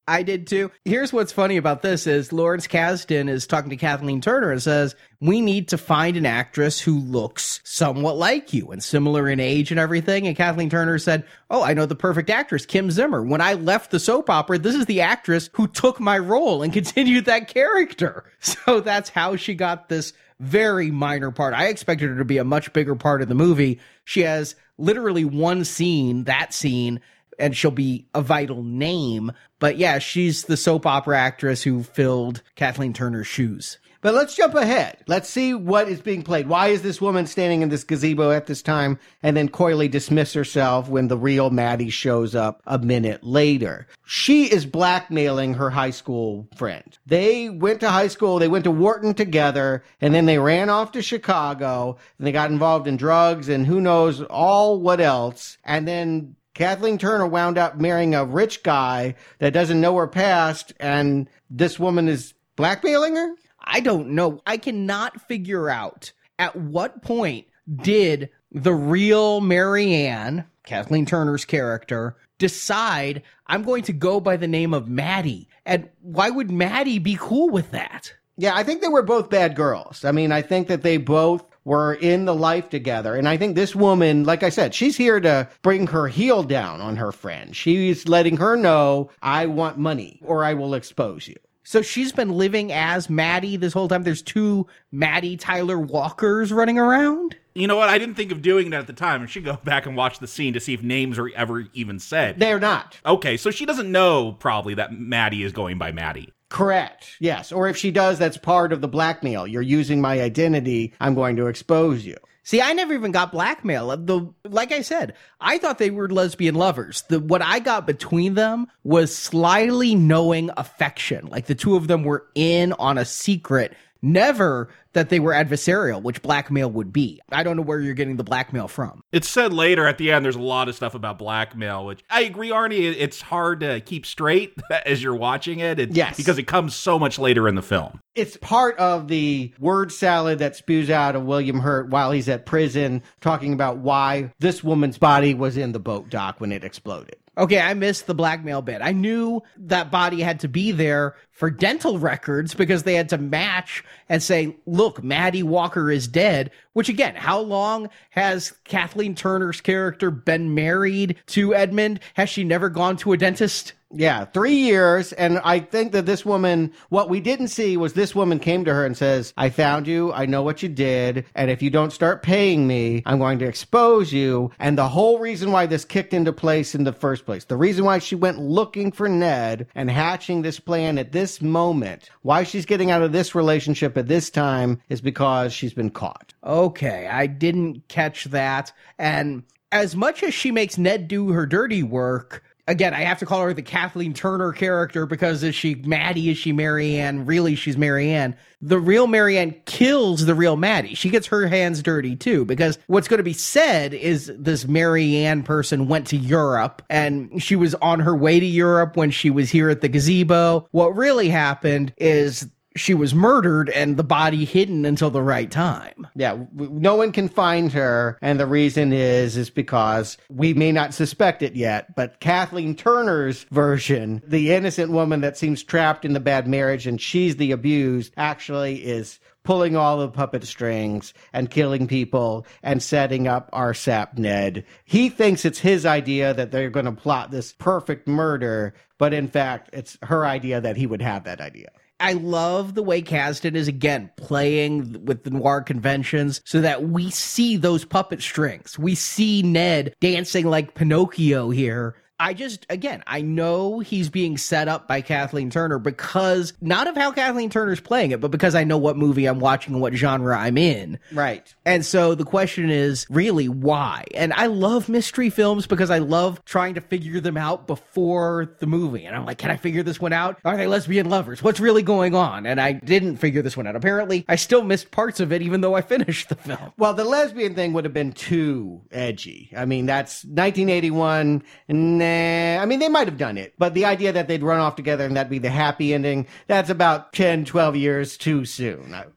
I did too. Here's what's funny about this is Lawrence Kasdan is talking to Kathleen Turner and says, we need to find an actress who looks somewhat like you and similar in age and everything. And Kathleen Turner said, oh, I know the perfect actress, Kim Zimmer. When I left the soap opera, this is the actress who took my role and continued that character. So that's how she got this very minor part. I expected her to be a much bigger part of the movie. She has literally one scene, that scene, and she'll be a vital name. But yeah, she's the soap opera actress who filled Kathleen Turner's shoes. But let's jump ahead. Let's see what is being played. Why is this woman standing in this gazebo at this time and then coyly dismiss herself when the real Maddie shows up a minute later? She is blackmailing her high school friend. They went to high school, they went to Wharton together, and then they ran off to Chicago, and they got involved in drugs and who knows all what else. And then Kathleen Turner wound up marrying a rich guy that doesn't know her past, and this woman is blackmailing her? I don't know. I cannot figure out at what point did the real Marianne, Kathleen Turner's character, decide I'm going to go by the name of Maddie. And why would Maddie be cool with that? Yeah, I think they were both bad girls. I mean, I think that they both were in the life together. And I think this woman, like I said, she's here to bring her heel down on her friend. She's letting her know, I want money or I will expose you. So she's been living as Maddie this whole time. There's two Maddie Tyler Walkers running around. You know what? I didn't think of doing it at the time. I should go back and watch the scene to see if names are ever even said. They're not. Okay, so she doesn't know probably that Maddie is going by Maddie. Correct. Yes. Or if she does, that's part of the blackmail. You're using my identity. I'm going to expose you. See, I never even got blackmail. The like I said, I thought they were lesbian lovers. The what I got between them was slyly knowing affection. Like the two of them were in on a secret. Never that they were adversarial, which blackmail would be. I don't know where you're getting the blackmail from. It's said later at the end, there's a lot of stuff about blackmail, which I agree, Arnie, it's hard to keep straight as you're watching it. It's, yes. Because it comes so much later in the film. It's part of the word salad that spews out of William Hurt while he's at prison, talking about why this woman's body was in the boat dock when it exploded. Okay, I missed the blackmail bit. I knew that body had to be there for dental records because they had to match and say, look, Maddie Walker is dead. Which again, how long has Kathleen Turner's character been married to Edmund? Has she never gone to a dentist? Yeah, three years. And I think that this woman, what we didn't see was this woman came to her and says, I found you. I know what you did. And if you don't start paying me, I'm going to expose you. And the whole reason why this kicked into place in the first place, the reason why she went looking for Ned and hatching this plan at this moment, why she's getting out of this relationship at this time is because she's been caught. Okay, I didn't catch that. And as much as she makes Ned do her dirty work, again, I have to call her the Kathleen Turner character because is she Maddie? Is she Marianne? Really, she's Marianne. The real Marianne kills the real Maddie. She gets her hands dirty too because what's going to be said is this Marianne person went to Europe and she was on her way to Europe when she was here at the gazebo. What really happened is she was murdered and the body hidden until the right time. Yeah, w- no one can find her, and the reason is is because we may not suspect it yet, but Kathleen Turner's version, the innocent woman that seems trapped in the bad marriage and she's the abused, actually is pulling all the puppet strings and killing people and setting up our sap Ned. He thinks it's his idea that they're going to plot this perfect murder, but in fact, it's her idea that he would have that idea. I love the way Kasdan is, again, playing with the noir conventions so that we see those puppet strings. We see Ned dancing like Pinocchio here. I just, again, I know he's being set up by Kathleen Turner because, not of how Kathleen Turner's playing it, but because I know what movie I'm watching and what genre I'm in. Right. And so the question is, really, why? And I love mystery films because I love trying to figure them out before the movie. And I'm like, can I figure this one out? Are they lesbian lovers? What's really going on? And I didn't figure this one out. Apparently, I still missed parts of it even though I finished the film. Well, the lesbian thing would have been too edgy. I mean, that's nineteen eighty-one, and I mean, they might have done it, but the idea that they'd run off together and that'd be the happy ending, that's about ten, twelve years too soon.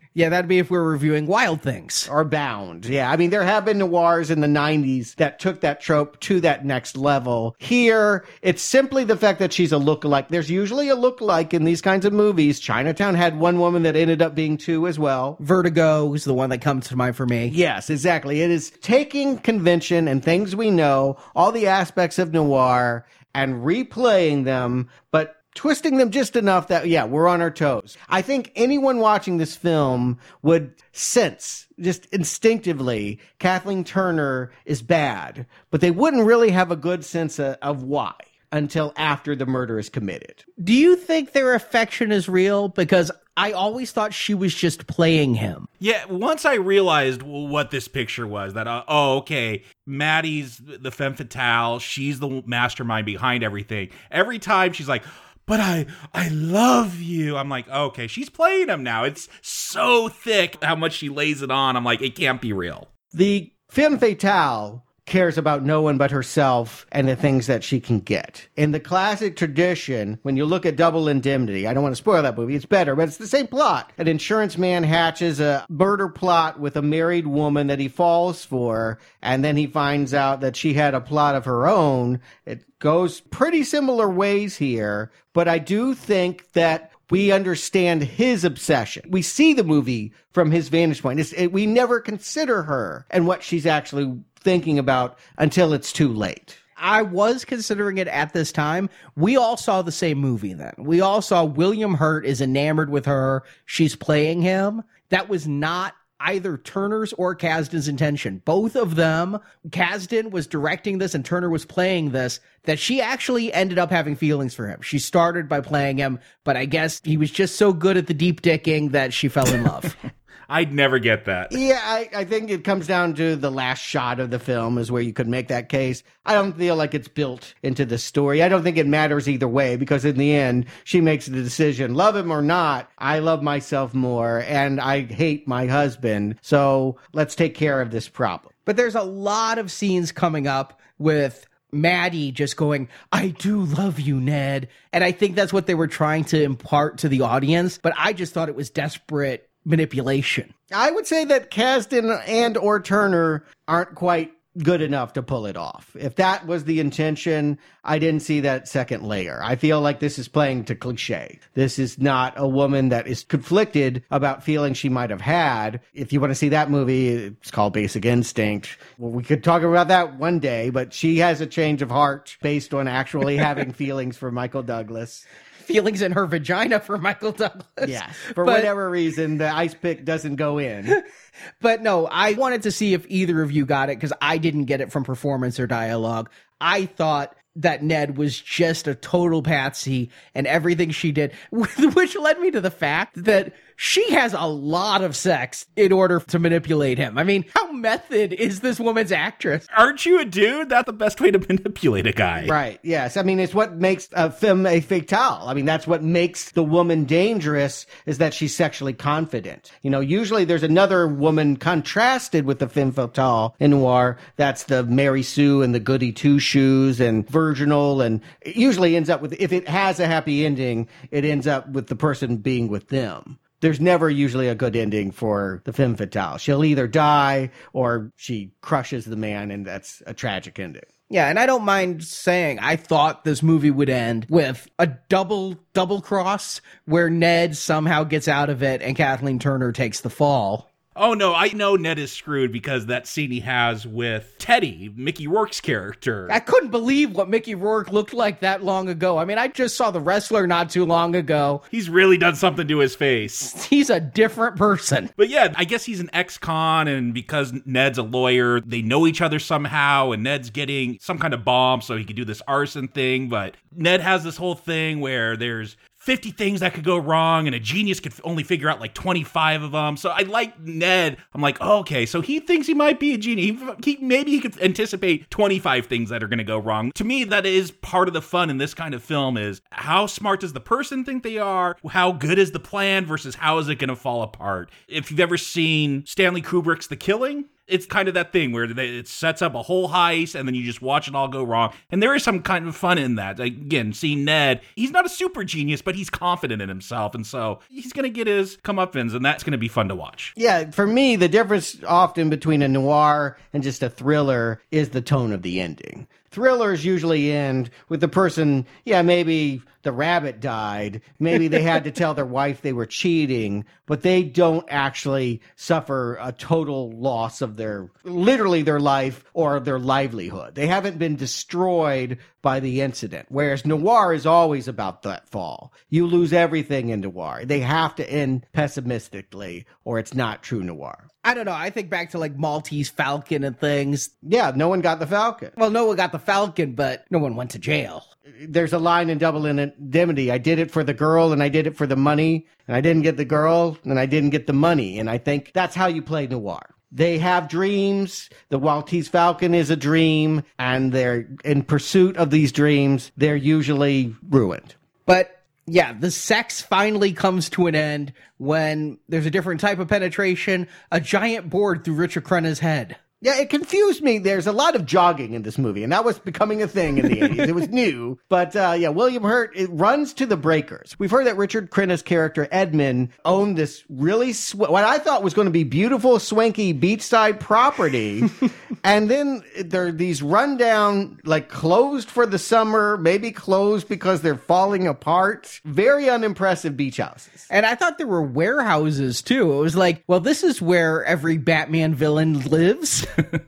Yeah, that'd be if we're reviewing Wild Things. Or Bound. Yeah, I mean, there have been noirs in the nineties that took that trope to that next level. Here, it's simply the fact that she's a lookalike. There's usually a lookalike in these kinds of movies. Chinatown had one woman that ended up being two as well. Vertigo is the one that comes to mind for me. Yes, exactly. It is taking convention and things we know, all the aspects of noir, and replaying them, but twisting them just enough that, yeah, we're on our toes. I think anyone watching this film would sense, just instinctively, Kathleen Turner is bad, but they wouldn't really have a good sense of, of why until after the murder is committed. Do you think their affection is real? Because I always thought she was just playing him. Yeah, once I realized what this picture was, that, uh, oh, okay, Maddie's the femme fatale, she's the mastermind behind everything. Every time she's like, but I I love you. I'm like, okay, she's playing him now. It's so thick how much she lays it on. I'm like, it can't be real. The femme fatale cares about no one but herself and the things that she can get. In the classic tradition, when you look at Double Indemnity, I don't want to spoil that movie, it's better, but it's the same plot. An insurance man hatches a murder plot with a married woman that he falls for, and then he finds out that she had a plot of her own. It goes pretty similar ways here, but I do think that we understand his obsession. We see the movie from his vantage point. It's, it, we never consider her and what she's actually thinking about until it's too late. I was considering it at this time. We all saw the same movie then. We all saw William Hurt is enamored with her. She's playing him. That was not either Turner's or Kasdan's intention. Both of them, Kasdan was directing this and Turner was playing this, that she actually ended up having feelings for him. She started by playing him, but I guess he was just so good at the deep dicking that she fell in love. I'd never get that. Yeah, I, I think it comes down to the last shot of the film is where you could make that case. I don't feel like it's built into the story. I don't think it matters either way, because in the end, she makes the decision, love him or not, I love myself more, and I hate my husband, so let's take care of this problem. But there's a lot of scenes coming up with Maddie just going, I do love you, Ned. And I think that's what they were trying to impart to the audience, but I just thought it was desperate manipulation. I would say that Kasdan and or Turner aren't quite good enough to pull it off. If that was the intention, I didn't see that second layer. I feel like this is playing to cliche. This is not a woman that is conflicted about feelings she might have had. If you want to see that movie, it's called Basic Instinct. Well, we could talk about that one day, but she has a change of heart based on actually having feelings for Michael Douglas. Feelings in her vagina for Michael Douglas. Yes. For but, whatever reason, the ice pick doesn't go in. But no, I wanted to see if either of you got it, because I didn't get it from performance or dialogue. I thought that Ned was just a total patsy and everything she did, which led me to the fact that she has a lot of sex in order to manipulate him. I mean, how method is this woman's actress? Aren't you a dude? That's the best way to manipulate a guy. Right, yes. I mean, it's what makes a femme fatale. I mean, that's what makes the woman dangerous, is that she's sexually confident. You know, usually there's another woman contrasted with the femme fatale in noir. That's the Mary Sue and the goody two-shoes and virginal, and it usually ends up with, if it has a happy ending, it ends up with the person being with them. There's never usually a good ending for the femme fatale. She'll either die or she crushes the man, and that's a tragic ending. Yeah, and I don't mind saying I thought this movie would end with a double double cross where Ned somehow gets out of it and Kathleen Turner takes the fall. Oh, no, I know Ned is screwed because that scene he has with Teddy, Mickey Rourke's character. I couldn't believe what Mickey Rourke looked like that long ago. I mean, I just saw The Wrestler not too long ago. He's really done something to his face. He's a different person. But yeah, I guess he's an ex-con, and because Ned's a lawyer, they know each other somehow, and Ned's getting some kind of bomb so he could do this arson thing, but Ned has this whole thing where there's fifty things that could go wrong, and a genius could only figure out like twenty-five of them. So I like Ned. I'm like, oh, okay, so he thinks he might be a genius. He, he, maybe he could anticipate twenty-five things that are going to go wrong. To me, that is part of the fun in this kind of film, is how smart does the person think they are? How good is the plan versus how is it going to fall apart? If you've ever seen Stanley Kubrick's The Killing, It's kind of that thing where they, it sets up a whole heist and then you just watch it all go wrong. And there is some kind of fun in that. Like, again, seeing Ned, he's not a super genius, but he's confident in himself. And so he's going to get his comeuppance, and that's going to be fun to watch. Yeah, for me, the difference often between a noir and just a thriller is the tone of the ending. Thrillers usually end with the person, yeah, maybe the rabbit died. Maybe they had to tell their wife they were cheating, but they don't actually suffer a total loss of their, literally their life or their livelihood. They haven't been destroyed by the incident. Whereas noir is always about that fall. You lose everything in noir. They have to end pessimistically or it's not true noir. I don't know. I think back to like Maltese Falcon and things. Yeah, no one got the Falcon. Well, no one got the Falcon, but no one went to jail. There's a line in Double Indemnity. I did it for the girl and I did it for the money, and I didn't get the girl and I didn't get the money. And I think that's how you play noir. They have dreams. The Maltese Falcon is a dream, and they're in pursuit of these dreams. They're usually ruined. But yeah, the sex finally comes to an end when there's a different type of penetration, a giant board through Richard Crenna's head. Yeah, it confused me. There's a lot of jogging in this movie, and that was becoming a thing in the eighties. It was new. But uh, yeah, William Hurt, it runs to the breakers. We've heard that Richard Crenna's character, Edmund, owned this really, sw- what I thought was going to be beautiful, swanky beachside property. And then there are these rundown, like closed for the summer, maybe closed because they're falling apart. Very unimpressive beach houses. And I thought there were warehouses too. It was like, well, this is where every Batman villain lives.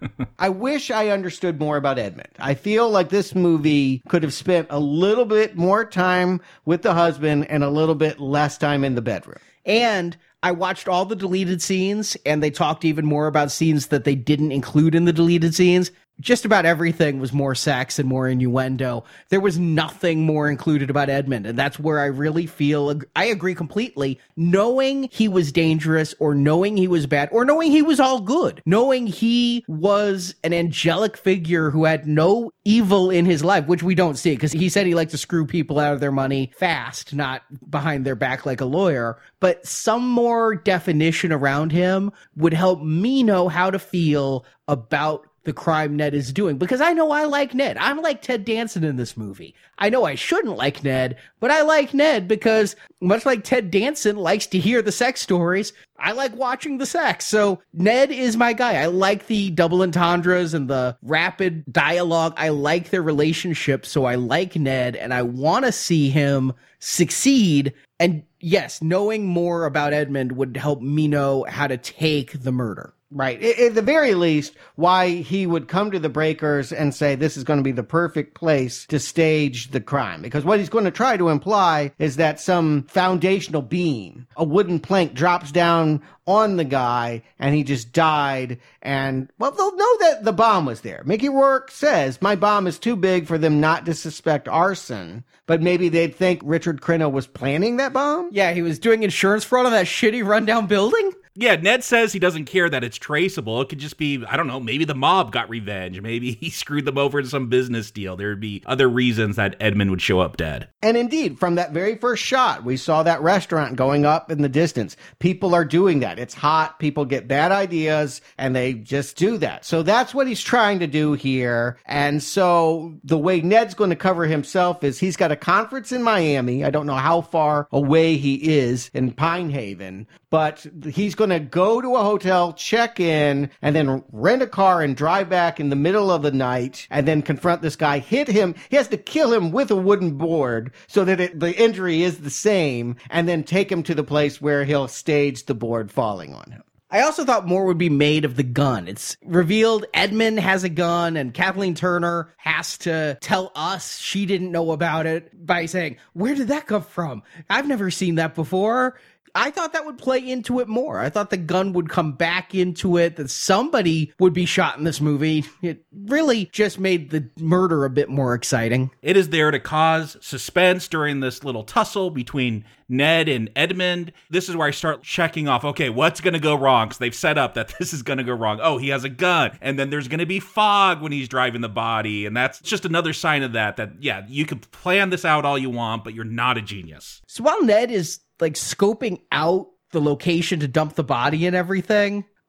I wish I understood more about Edmund. I feel like this movie could have spent a little bit more time with the husband and a little bit less time in the bedroom. And I watched all the deleted scenes, and they talked even more about scenes that they didn't include in the deleted scenes. Just about everything was more sex and more innuendo. There was nothing more included about Edmund, and that's where I really feel, I agree completely. Knowing he was dangerous, or knowing he was bad, or knowing he was all good, knowing he was an angelic figure who had no evil in his life, which we don't see, because he said he liked to screw people out of their money fast, not behind their back like a lawyer. But some more definition around him would help me know how to feel about the crime Ned is doing, because I know I like Ned. I'm like Ted Danson in this movie. I know I shouldn't like Ned, but I like Ned because, much like Ted Danson likes to hear the sex stories, I like watching the sex. So Ned is my guy. I like the double entendres and the rapid dialogue. I like their relationship, so I like Ned, and I want to see him succeed. And yes, knowing more about Edmund would help me know how to take the murder. Right. At the very least, why he would come to the breakers and say this is going to be the perfect place to stage the crime. Because what he's going to try to imply is that some foundational beam, a wooden plank, drops down on the guy and he just died. And, well, they'll know that the bomb was there. Mickey Rourke says, my bomb is too big for them not to suspect arson. But maybe they'd think Richard Crenna was planning that bomb? Yeah, he was doing insurance fraud on that shitty rundown building? Yeah, Ned says he doesn't care that it's traceable. It could just be, I don't know, maybe the mob got revenge. Maybe he screwed them over in some business deal. There would be other reasons that Edmund would show up dead. And indeed, from that very first shot, we saw that restaurant going up in the distance. People are doing that. It's hot. People get bad ideas, and they just do that. So that's what he's trying to do here. And so the way Ned's going to cover himself is he's got a conference in Miami. I don't know how far away he is in Pine Haven, but he's going to go to a hotel, check in, and then rent a car and drive back in the middle of the night, and then confront this guy, hit him. He has to kill him with a wooden board so that it, the injury is the same, and then take him to the place where he'll stage the board falling on him. I also thought more would be made of the gun. It's revealed Edmund has a gun, and Kathleen Turner has to tell us she didn't know about it by saying, where did that come from? I've never seen that before. I thought that would play into it more. I thought the gun would come back into it, that somebody would be shot in this movie. It really just made the murder a bit more exciting. It is there to cause suspense during this little tussle between Ned and Edmund. This is where I start checking off, okay, what's going to go wrong? Because they've set up that this is going to go wrong. Oh, he has a gun. And then there's going to be fog when he's driving the body. And that's just another sign of that, that, yeah, you can plan this out all you want, but you're not a genius. So while Ned is like scoping out the location to dump the body and everything,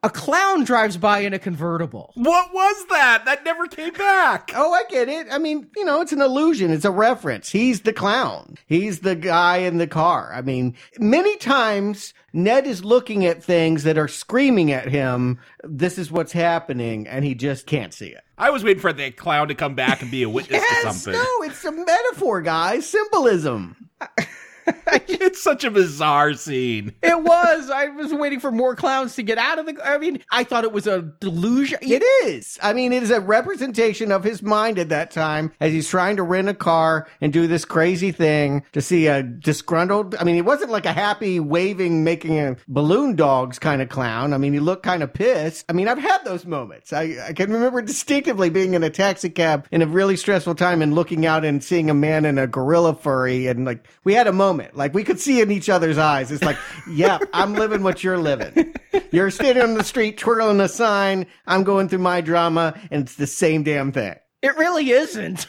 A clown drives by in a convertible. What was that? That never came back. Oh, I get it. I mean, you know, it's an illusion. It's a reference. He's the clown. He's the guy in the car. I mean, many times Ned is looking at things that are screaming at him, this is what's happening, and he just can't see it. I was waiting for the clown to come back and be a witness yes, to something. No, it's a metaphor, guys. Symbolism. It's such a bizarre scene. It was. I was waiting for more clowns to get out of the... I mean, I thought it was a delusion. It is. I mean, it is a representation of his mind at that time as he's trying to rent a car and do this crazy thing to see a disgruntled... I mean, he wasn't like a happy, waving, making a balloon dogs kind of clown. I mean, he looked kind of pissed. I mean, I've had those moments. I, I can remember distinctively being in a taxi cab in a really stressful time and looking out and seeing a man in a gorilla furry, and like, we had a moment. Like, we could see in each other's eyes. It's like, yeah, I'm living what you're living. You're standing on the street twirling a sign. I'm going through my drama, and it's the same damn thing. It really isn't.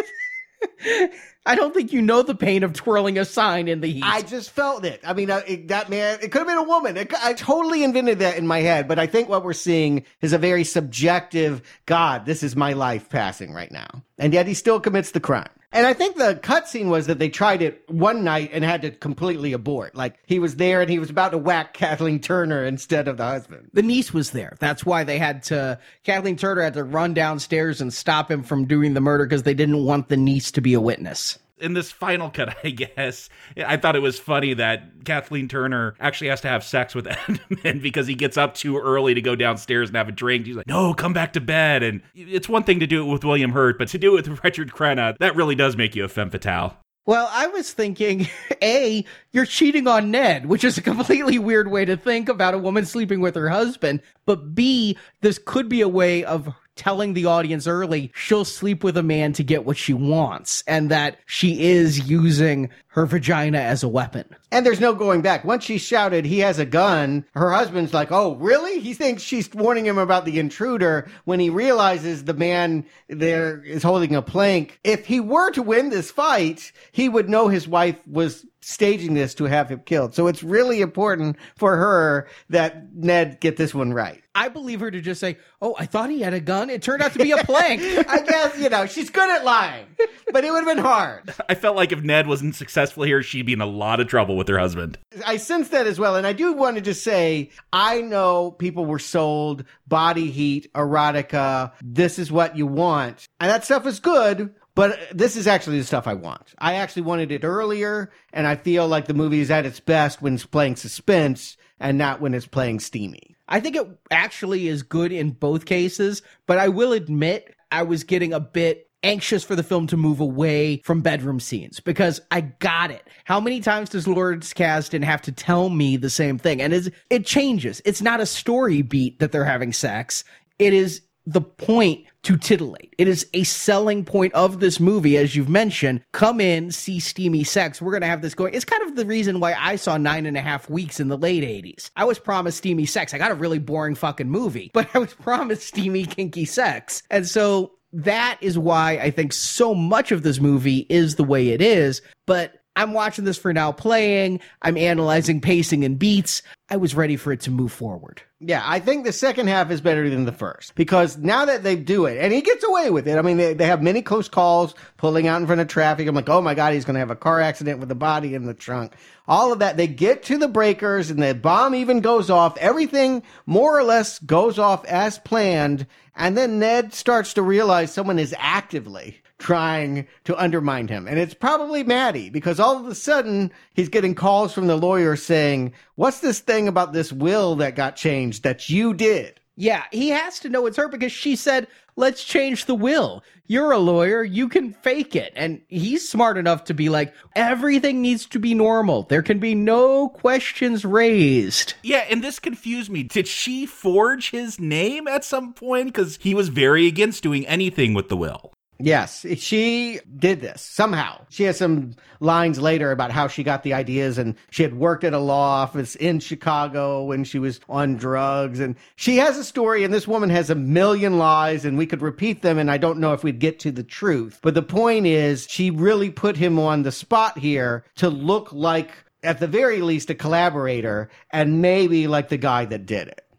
I don't think you know the pain of twirling a sign in the heat. I just felt it. I mean, uh, it, that man, it could have been a woman. It, I totally invented that in my head, but I think what we're seeing is a very subjective, God, this is my life passing right now. And yet he still commits the crime. And I think the cutscene was that they tried it one night and had to completely abort. Like, he was there and he was about to whack Kathleen Turner instead of the husband. The niece was there. That's why they had to, Kathleen Turner had to run downstairs and stop him from doing the murder because they didn't want the niece to be a witness. In this final cut, I guess, I thought it was funny that Kathleen Turner actually has to have sex with Edmund because he gets up too early to go downstairs and have a drink. He's like, no, come back to bed. And it's one thing to do it with William Hurt, but to do it with Richard Crenna, that really does make you a femme fatale. Well, I was thinking, A, you're cheating on Ned, which is a completely weird way to think about a woman sleeping with her husband. But B, this could be a way of telling the audience early she'll sleep with a man to get what she wants, and that she is using her vagina as a weapon. And there's no going back. Once she shouted, he has a gun, her husband's like, oh, really? He thinks she's warning him about the intruder when he realizes the man there is holding a plank. If he were to win this fight, he would know his wife was staging this to have him killed. So it's really important for her that Ned get this one right. I believe her to just say, oh, I thought he had a gun. It turned out to be a plank. I guess, you know, she's good at lying, but it would have been hard. I felt like if Ned wasn't successful here, she'd be in a lot of trouble with her husband. I sense that as well. And I do want to just say, I know people were sold body heat, erotica. This is what you want. And that stuff is good. But this is actually the stuff I want. I actually wanted it earlier, and I feel like the movie is at its best when it's playing suspense and not when it's playing steamy. I think it actually is good in both cases, but I will admit I was getting a bit anxious for the film to move away from bedroom scenes because I got it. How many times does Lawrence Kasdan have to tell me the same thing? And it's, it changes. It's not a story beat that they're having sex. It is the point to titillate. It is a selling point of this movie, as you've mentioned. Come in, see steamy sex. We're going to have this going. It's kind of the reason why I saw Nine and a Half Weeks in the late eighties. I was promised steamy sex. I got a really boring fucking movie, but I was promised steamy, kinky sex. And so that is why I think so much of this movie is the way it is. But I'm watching this for Now Playing. I'm analyzing pacing and beats. I was ready for it to move forward. Yeah, I think the second half is better than the first because now that they do it, and he gets away with it. I mean, they, they have many close calls, pulling out in front of traffic. I'm like, oh my God, he's going to have a car accident with the body in the trunk. All of that. They get to the breakers and the bomb even goes off. Everything more or less goes off as planned. And then Ned starts to realize someone is actively trying to undermine him. And it's probably Maddie because all of a sudden he's getting calls from the lawyer saying, what's this thing about this will that got changed that you did? Yeah, he has to know it's her because she said, let's change the will. You're a lawyer. You can fake it. And he's smart enough to be like, everything needs to be normal. There can be no questions raised. Yeah, and this confused me. Did she forge his name at some point? Because he was very against doing anything with the will. Yes, she did this somehow. She has some lines later about how she got the ideas, and she had worked at a law office in Chicago when she was on drugs. And she has a story, and this woman has a million lies, and we could repeat them, and I don't know if we'd get to the truth. But the point is, she really put him on the spot here to look like, at the very least, a collaborator, and maybe like the guy that did it.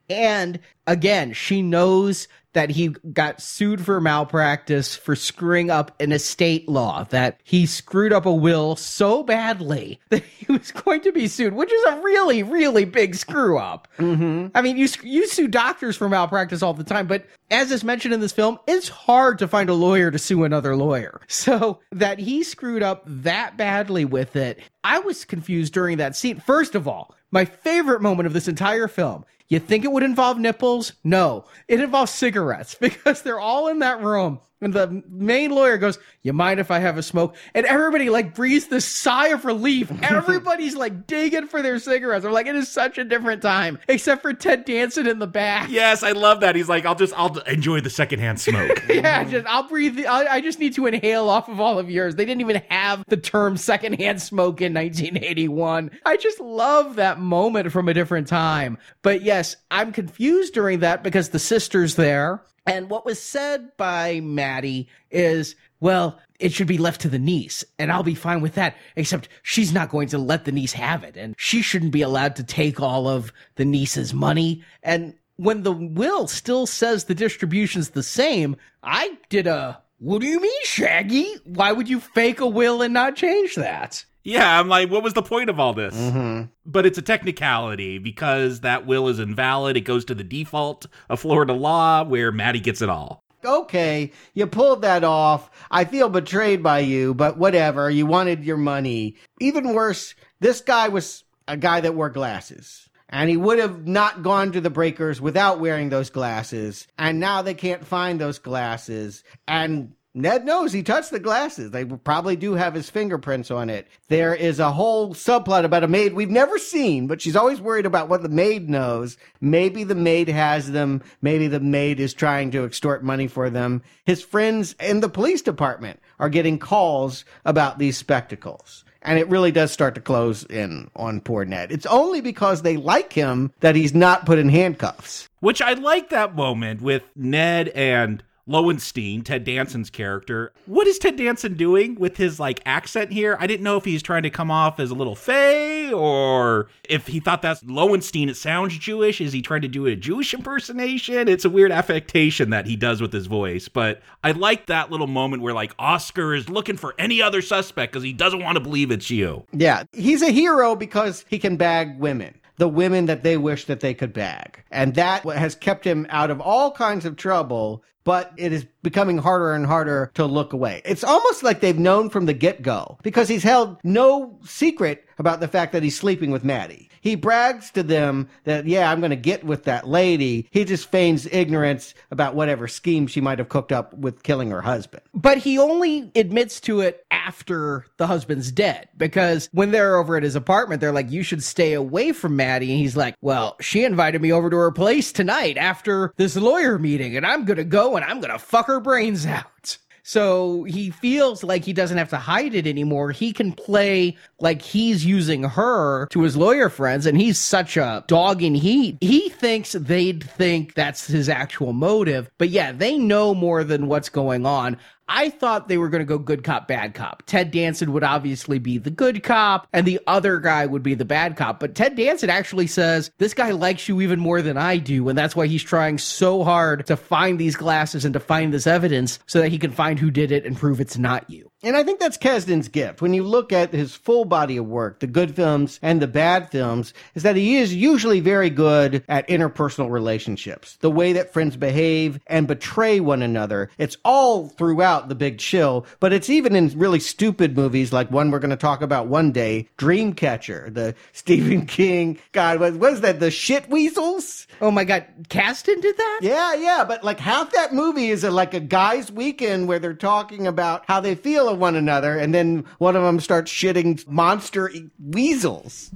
And again, she knows that he got sued for malpractice for screwing up an estate law, that he screwed up a will so badly that he was going to be sued, which is a really, really big screw up. Mm-hmm. I mean, you, you sue doctors for malpractice all the time, but as is mentioned in this film, it's hard to find a lawyer to sue another lawyer. So that he screwed up that badly with it, I was confused during that scene. First of all, my favorite moment of this entire film, you think it would involve nipples? No, it involves cigarettes because they're all in that room. And the main lawyer goes, you mind if I have a smoke? And everybody like breathes this sigh of relief. Everybody's like digging for their cigarettes. I'm like, it is such a different time, except for Ted Danson in the back. Yes, I love that. He's like, I'll just, I'll enjoy the secondhand smoke. yeah, just, I'll breathe. The, I, I just need to inhale off of all of yours. They didn't even have the term secondhand smoke in nineteen eighty-one. I just love that moment from a different time. But yes, I'm confused during that because the sister's there. And what was said by Maddie is, well, it should be left to the niece, and I'll be fine with that, except she's not going to let the niece have it, and she shouldn't be allowed to take all of the niece's money. And when the will still says the distribution's the same, I did a, what do you mean, Shaggy? Why would you fake a will and not change that? Yeah, I'm like, what was the point of all this? Mm-hmm. But it's a technicality because that will is invalid. It goes to the default of Florida law where Maddie gets it all. Okay, you pulled that off. I feel betrayed by you, but whatever. You wanted your money. Even worse, this guy was a guy that wore glasses. And he would have not gone to the breakers without wearing those glasses. And now they can't find those glasses. And Ned knows he touched the glasses. They probably do have his fingerprints on it. There is a whole subplot about a maid we've never seen, but she's always worried about what the maid knows. Maybe the maid has them. Maybe the maid is trying to extort money for them. His friends in the police department are getting calls about these spectacles. And it really does start to close in on poor Ned. It's only because they like him that he's not put in handcuffs. Which I like that moment with Ned and Lowenstein, Ted Danson's character. What is Ted Danson doing with his like accent here? I didn't know if he's trying to come off as a little fey or if he thought that's Lowenstein. It sounds Jewish. Is he trying to do a Jewish impersonation? It's a weird affectation that he does with his voice. But I like that little moment where like Oscar is looking for any other suspect because he doesn't want to believe it's you. Yeah, he's a hero because he can bag women. The women that they wish that they could bag. And that has kept him out of all kinds of trouble, but it is becoming harder and harder to look away. It's almost like they've known from the get-go, because he's held no secret about the fact that he's sleeping with Maddie. He brags to them that, yeah, I'm going to get with that lady. He just feigns ignorance about whatever scheme she might have cooked up with killing her husband. But he only admits to it after the husband's dead, because when they're over at his apartment, they're like, you should stay away from Maddie. And he's like, well, she invited me over to her place tonight after this lawyer meeting, and I'm going to go and I'm going to fuck her brains out. So he feels like he doesn't have to hide it anymore. He can play like he's using her to his lawyer friends, and he's such a dog in heat. He thinks they'd think that's his actual motive. But yeah, they know more than what's going on. I thought they were going to go good cop, bad cop. Ted Danson would obviously be the good cop, and the other guy would be the bad cop. But Ted Danson actually says, this guy likes you even more than I do, and that's why he's trying so hard to find these glasses and to find this evidence so that he can find who did it and prove it's not you. And I think that's Kasdan's gift. When you look at his full body of work, the good films and the bad films, is that he is usually very good at interpersonal relationships. The way that friends behave and betray one another. It's all throughout The Big Chill, but it's even in really stupid movies like one we're going to talk about one day, Dreamcatcher, the Stephen King, God, what was that, the shit weasels? Oh my God, Kasdan did that? Yeah, yeah, but like half that movie is a, like a guy's weekend where they're talking about how they feel of one another, and then one of them starts shitting monster weasels.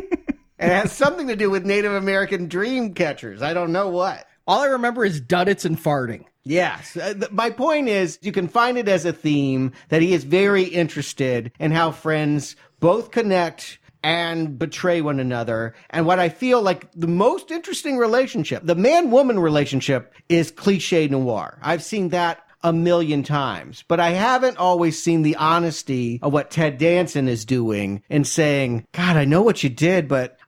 And it has something to do with Native American dream catchers. I don't know what. All I remember is dunnits and farting. Yes. Uh, th- my point is, you can find it as a theme that he is very interested in how friends both connect and betray one another. And what I feel like the most interesting relationship, the man-woman relationship, is cliche noir. I've seen that a million times, but I haven't always seen the honesty of what Ted Danson is doing and saying, God, I know what you did, but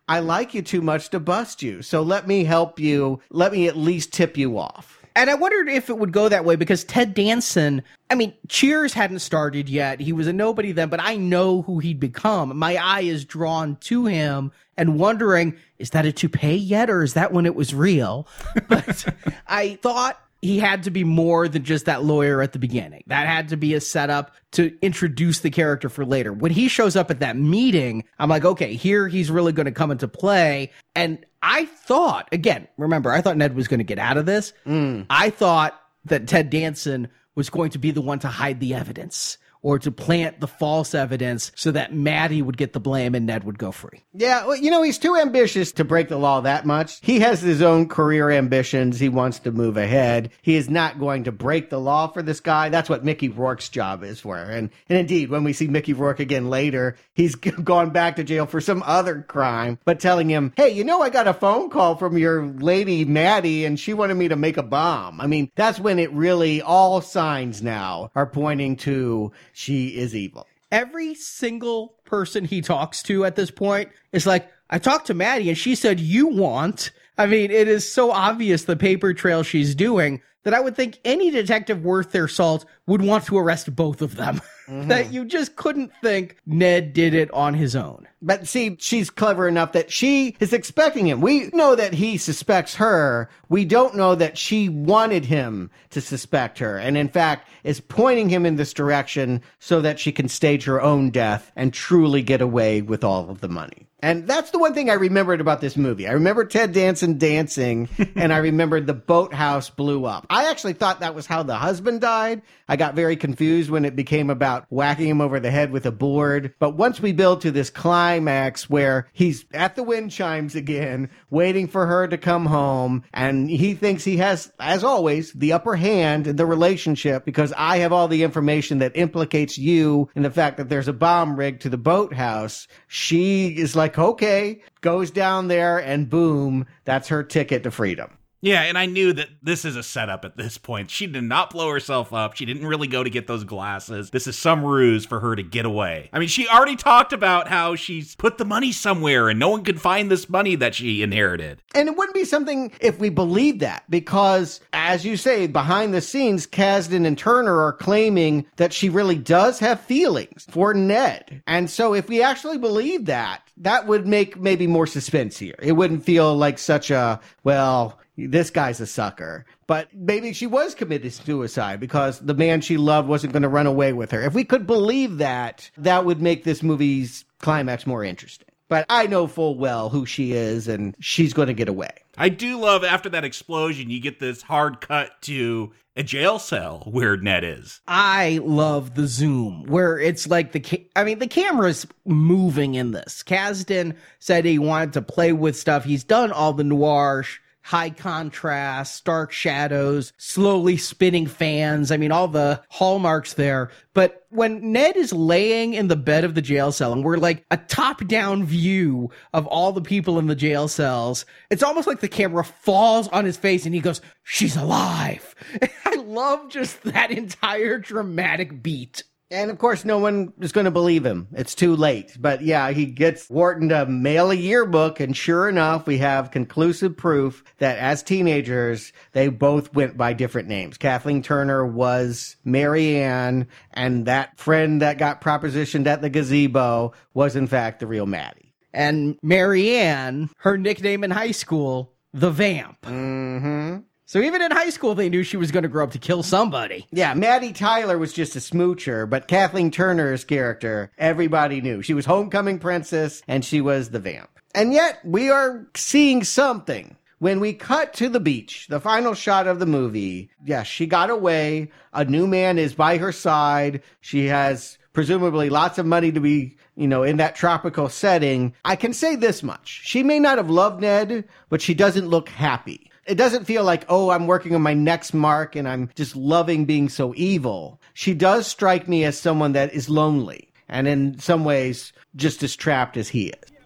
I like you too much to bust you. So let me help you. Let me at least tip you off. And I wondered if it would go that way because Ted Danson, I mean, Cheers hadn't started yet. He was a nobody then, but I know who he'd become. My eye is drawn to him and wondering, is that a toupee yet or is that when it was real? But I thought he had to be more than just that lawyer at the beginning. That had to be a setup to introduce the character for later. When he shows up at that meeting, I'm like, okay, here he's really going to come into play. And I thought, again, remember, I thought Ned was going to get out of this. Mm. I thought that Ted Danson was going to be the one to hide the evidence or to plant the false evidence so that Maddie would get the blame and Ned would go free. Yeah, well, you know, he's too ambitious to break the law that much. He has his own career ambitions. He wants to move ahead. He is not going to break the law for this guy. That's what Mickey Rourke's job is for. And, and indeed, when we see Mickey Rourke again later, he's gone back to jail for some other crime, but telling him, hey, you know, I got a phone call from your lady, Maddie, and she wanted me to make a bomb. I mean, that's when it really, all signs now are pointing to she is evil. Every single person he talks to at this point is like, I talked to Maddie and she said, you want. I mean, it is so obvious the paper trail she's doing that I would think any detective worth their salt would want to arrest both of them. Mm-hmm. That you just couldn't think Ned did it on his own. But see, she's clever enough that she is expecting him. We know that he suspects her. We don't know that she wanted him to suspect her. And in fact, is pointing him in this direction so that she can stage her own death and truly get away with all of the money. And that's the one thing I remembered about this movie. I remember Ted Danson dancing, and I remembered the boathouse blew up. I actually thought that was how the husband died. I got very confused when it became about whacking him over the head with a board. But once we build to this climax where he's at the wind chimes again, waiting for her to come home, and he thinks he has, as always, the upper hand in the relationship because I have all the information that implicates you in the fact that there's a bomb rigged to the boathouse. She is like, okay, goes down there and boom, that's her ticket to freedom. Yeah, and I knew that this is a setup at this point. She did not blow herself up. She didn't really go to get those glasses. This is some ruse for her to get away. I mean, she already talked about how she's put the money somewhere and no one could find this money that she inherited. And it wouldn't be something if we believed that, because, as you say, behind the scenes, Kasdan and Turner are claiming that she really does have feelings for Ned. And so if we actually believe that, that would make maybe more suspense here. It wouldn't feel like such a, well, this guy's a sucker. But maybe she was committed suicide because the man she loved wasn't going to run away with her. If we could believe that, that would make this movie's climax more interesting. But I know full well who she is, and she's going to get away. I do love after that explosion, you get this hard cut to a jail cell where Ned is. I love the zoom where it's like the, ca- I mean, the camera's moving in this. Kasdan said he wanted to play with stuff. He's done all the noir sh- high contrast, stark shadows, slowly spinning fans. I mean, all the hallmarks there. But when Ned is laying in the bed of the jail cell and we're like a top-down view of all the people in the jail cells, it's almost like the camera falls on his face and he goes, she's alive. I love just that entire dramatic beat. And of course, no one is going to believe him. It's too late. But yeah, he gets Wharton to mail a yearbook. And sure enough, we have conclusive proof that as teenagers, they both went by different names. Kathleen Turner was Mary Ann, and that friend that got propositioned at the gazebo was in fact the real Maddie. And Mary Ann, her nickname in high school, the Vamp. Mm-hmm. So even in high school, they knew she was going to grow up to kill somebody. Yeah, Maddie Tyler was just a smoocher, but Kathleen Turner's character, everybody knew. She was homecoming princess, and she was the Vamp. And yet, we are seeing something. When we cut to the beach, the final shot of the movie, yes, she got away. A new man is by her side. She has presumably lots of money to be, you know, in that tropical setting. I can say this much. She may not have loved Ned, but she doesn't look happy. It doesn't feel like, oh, I'm working on my next mark and I'm just loving being so evil. She does strike me as someone that is lonely and in some ways just as trapped as he is.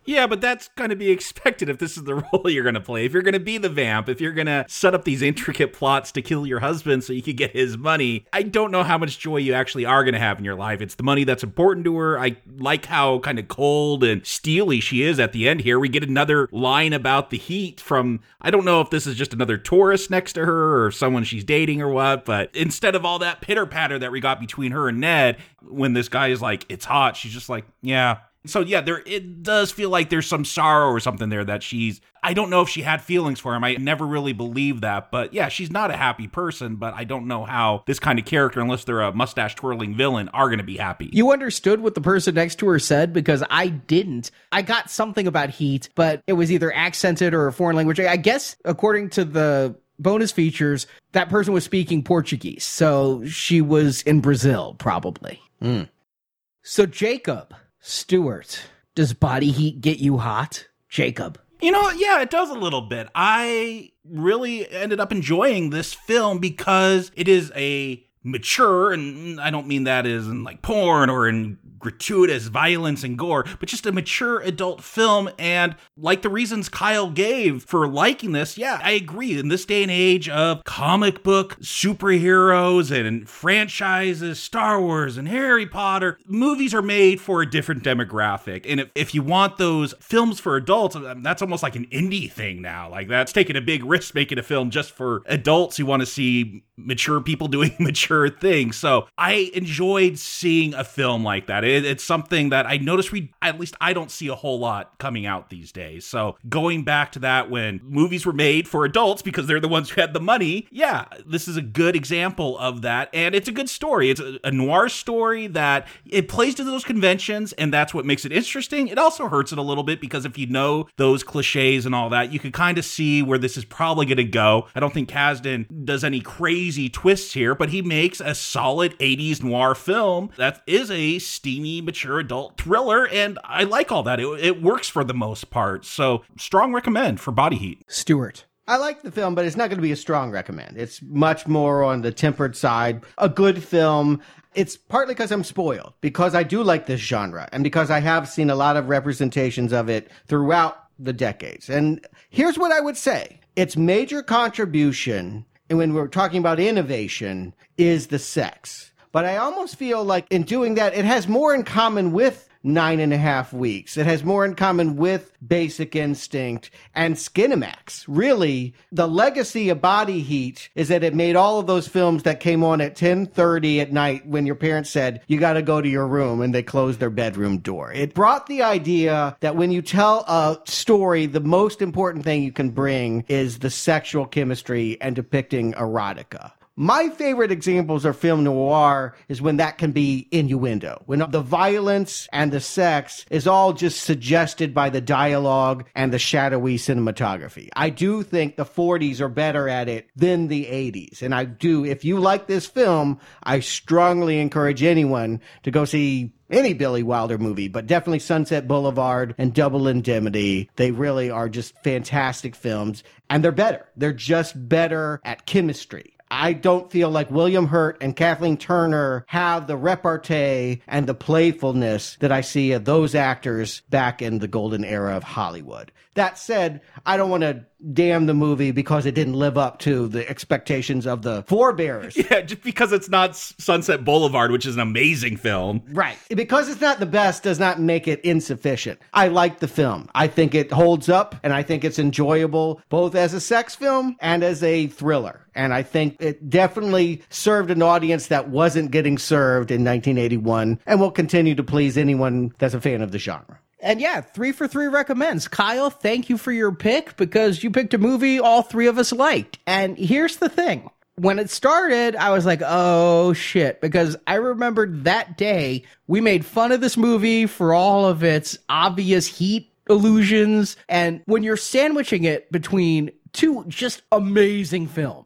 Yeah, but that's going to be expected if this is the role you're going to play. If you're going to be the vamp, if you're going to set up these intricate plots to kill your husband so you can get his money, I don't know how much joy you actually are going to have in your life. It's the money that's important to her. I like how kind of cold and steely she is at the end here. We get another line about the heat from, I don't know if this is just another tourist next to her or someone she's dating or what, but instead of all that pitter-patter that we got between her and Ned, when this guy is like, it's hot, she's just like, yeah. So yeah, there it does feel like there's some sorrow or something there that she's, I don't know if she had feelings for him. I never really believed that, but yeah, she's not a happy person, but I don't know how this kind of character, unless they're a mustache twirling villain, are going to be happy. You understood what the person next to her said, because I didn't. I got something about heat, but it was either accented or a foreign language. I guess according to the bonus features, that person was speaking Portuguese, so she was in Brazil, probably. Mm. So Jacob Stewart, does body heat get you hot? Jacob. You know, yeah, it does a little bit. I really ended up enjoying this film because it is a mature, and I don't mean that as in like porn or in gratuitous violence and gore, but just a mature adult film. And like the reasons Kyle gave for liking this, yeah, I agree. In this day and age of comic book superheroes and franchises, Star Wars and Harry Potter, movies are made for a different demographic. And if, if you want those films for adults, that's almost like an indie thing now. Like, that's taking a big risk making a film just for adults who want to see mature people doing mature things. So I enjoyed seeing a film like that. It, it's something that I noticed we, at least I don't see a whole lot coming out these days. So going back to that, when movies were made for adults because they're the ones who had the money, yeah, this is a good example of that. And it's a good story. It's a, a noir story that it plays to those conventions, and that's what makes it interesting. It also hurts it a little bit because if you know those cliches and all that, you could kind of see where this is probably going to go. I don't think Kasdan does any crazy twists here, but he makes a solid eighties noir film that is a steamy, mature adult thriller, and I like all that. It, it works for the most part. So strong recommend for Body Heat. Stewart. I like the film, but it's not going to be a strong recommend. It's much more on the tempered side. A good film. It's partly because I'm spoiled, because I do like this genre, and because I have seen a lot of representations of it throughout the decades. And here's what I would say. Its major contribution, and when we're talking about innovation, is the sex. But I almost feel like in doing that, it has more in common with Nine and a Half Weeks. It has more in common with Basic Instinct and Skinamax. Really, the legacy of Body Heat is that it made all of those films that came on at ten thirty at night when your parents said, you got to go to your room, and they closed their bedroom door. It brought the idea that when you tell a story, the most important thing you can bring is the sexual chemistry and depicting erotica. My favorite examples of film noir is when that can be innuendo, when the violence and the sex is all just suggested by the dialogue and the shadowy cinematography. I do think the forties are better at it than the eighties. And I do, if you like this film, I strongly encourage anyone to go see any Billy Wilder movie, but definitely Sunset Boulevard and Double Indemnity. They really are just fantastic films, and they're better. They're just better at chemistry. I don't feel like William Hurt and Kathleen Turner have the repartee and the playfulness that I see of those actors back in the golden era of Hollywood. That said, I don't want to damn the movie because it didn't live up to the expectations of the forebears. Yeah, just because it's not Sunset Boulevard, which is an amazing film. Right. Because it's not the best does not make it insufficient. I like the film. I think it holds up, and I think it's enjoyable both as a sex film and as a thriller. And I think it definitely served an audience that wasn't getting served in nineteen eighty-one and will continue to please anyone that's a fan of the genre. And yeah, three for three recommends. Kyle, thank you for your pick, because you picked a movie all three of us liked. And here's the thing. When it started, I was like, oh shit, because I remembered that day we made fun of this movie for all of its obvious heat illusions. And when you're sandwiching it between two just amazing films,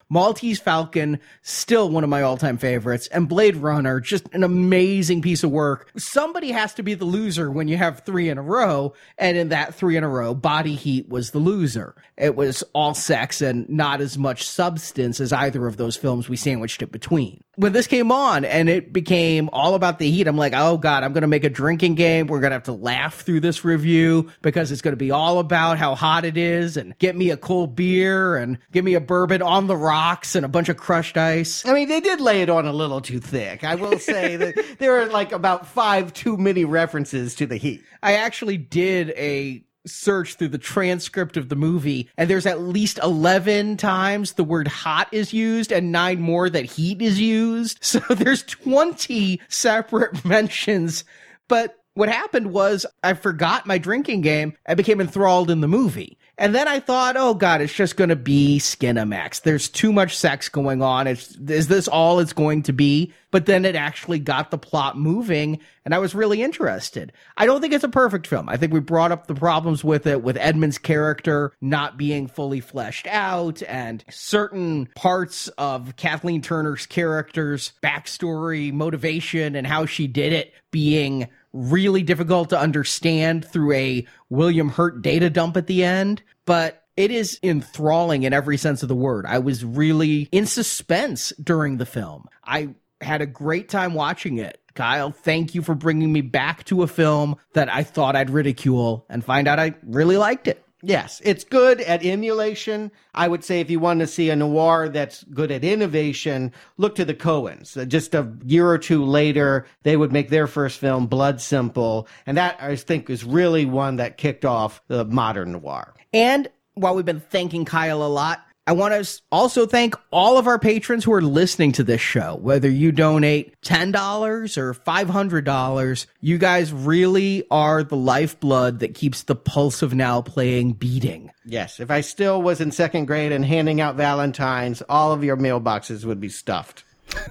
Maltese Falcon, still one of my all-time favorites, and Blade Runner, just an amazing piece of work. Somebody has to be the loser when you have three in a row, and in that three in a row, Body Heat was the loser. It was all sex and not as much substance as either of those films. We sandwiched it between. When this came on and it became all about the heat, I'm like, oh God, I'm going to make a drinking game. We're going to have to laugh through this review because it's going to be all about how hot it is, and get me a cold beer and give me a bourbon on the rocks and a bunch of crushed ice. I mean, they did lay it on a little too thick. I will say that there are like about five too many references to the heat. I actually did a search through the transcript of the movie, and there's at least eleven times the word hot is used and nine more that heat is used. So there's twenty separate mentions. But what happened was I forgot my drinking game. I became enthralled in the movie. And then I thought, oh God, it's just going to be Skinamax. There's too much sex going on. It's, is this all it's going to be? But then it actually got the plot moving, and I was really interested. I don't think it's a perfect film. I think we brought up the problems with it, with Edmund's character not being fully fleshed out, and certain parts of Kathleen Turner's character's backstory, motivation, and how she did it being really difficult to understand through a William Hurt data dump at the end. But it is enthralling in every sense of the word. I was really in suspense during the film. I had a great time watching it. Kyle, thank you for bringing me back to a film that I thought I'd ridicule and find out I really liked it. Yes, it's good at emulation. I would say if you want to see a noir that's good at innovation, look to the Coens. Just a year or two later, they would make their first film, Blood Simple, and that, I think, is really one that kicked off the modern noir. And while we've been thanking Kyle a lot, I want to also thank all of our patrons who are listening to this show. Whether you donate ten dollars or five hundred dollars, you guys really are the lifeblood that keeps the pulse of Now Playing beating. Yes, if I still was in second grade and handing out Valentines, all of your mailboxes would be stuffed.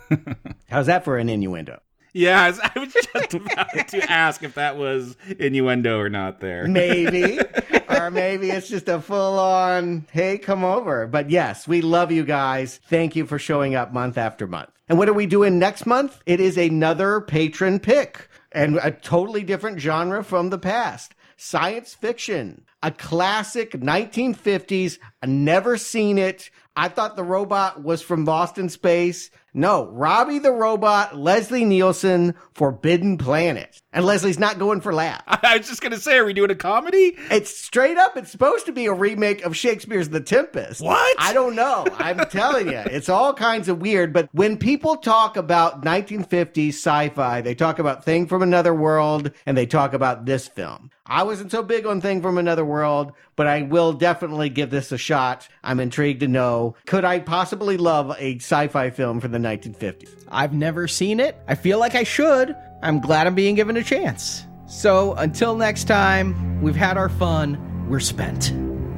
How's that for an innuendo? Yeah, I was just about to ask if that was innuendo or not there. Maybe. Or maybe it's just a full-on, hey, come over. But yes, we love you guys. Thank you for showing up month after month. And what are we doing next month? It is another patron pick and a totally different genre from the past. Science fiction. A classic nineteen fifties. I've never seen it. I thought the robot was from Boston Space. No, Robbie the Robot, Leslie Nielsen, Forbidden Planet. And Leslie's not going for laugh. I was just going to say, are we doing a comedy? It's straight up. It's supposed to be a remake of Shakespeare's The Tempest. What? I don't know. I'm telling you, it's all kinds of weird. But when people talk about nineteen fifties sci-fi, they talk about Thing from Another World, and they talk about this film. I wasn't so big on Thing from Another World, but I will definitely give this a shot. I'm intrigued to know, could I possibly love a sci-fi film from the nineteen fifties? I've never seen it. I feel like I should. I'm glad I'm being given a chance. So until next time, we've had our fun. We're spent.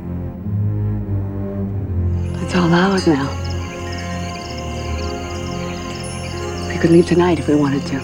It's all ours now. We could leave tonight if we wanted to.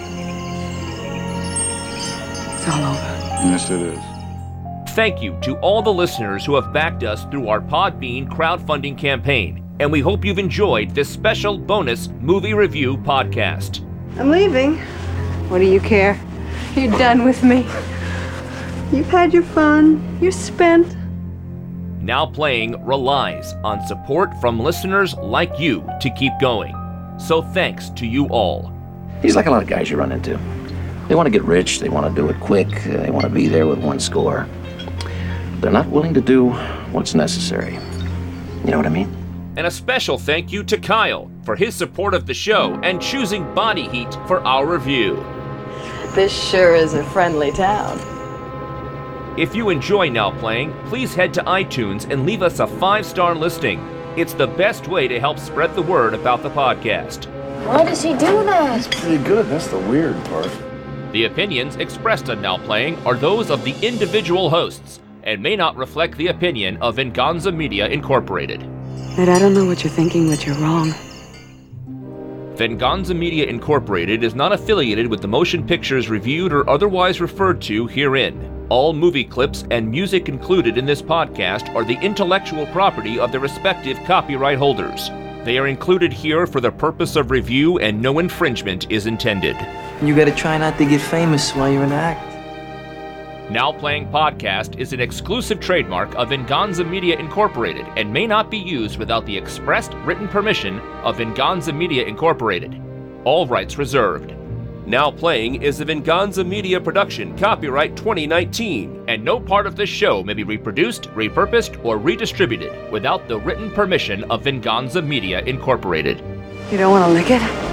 It's all over. Yes, it is. Thank you to all the listeners who have backed us through our Podbean crowdfunding campaign, and we hope you've enjoyed this special bonus movie review podcast. I'm leaving. What do you care? You're done with me. You've had your fun. You're spent. Now Playing relies on support from listeners like you to keep going. So thanks to you all. He's like a lot of guys you run into. They want to get rich, they want to do it quick, uh, they want to be there with one score. They're not willing to do what's necessary. You know what I mean? And a special thank you to Kyle for his support of the show and choosing Body Heat for our review. This sure is a friendly town. If you enjoy Now Playing, please head to iTunes and leave us a five-star listing. It's the best way to help spread the word about the podcast. Why does he do that? It's pretty good. That's the weird part. The opinions expressed on Now Playing are those of the individual hosts and may not reflect the opinion of Venganza Media Incorporated. Ed, I don't know what you're thinking, but you're wrong. Venganza Media Incorporated is not affiliated with the motion pictures reviewed or otherwise referred to herein. All movie clips and music included in this podcast are the intellectual property of the respective copyright holders. They are included here for the purpose of review and no infringement is intended. You gotta try not to get famous while you're in the act. Now Playing Podcast is an exclusive trademark of Venganza Media Incorporated and may not be used without the expressed written permission of Venganza Media Incorporated. All rights reserved. Now Playing is a Venganza Media production, copyright twenty nineteen, and no part of this show may be reproduced, repurposed, or redistributed without the written permission of Venganza Media Incorporated. You don't want to lick it?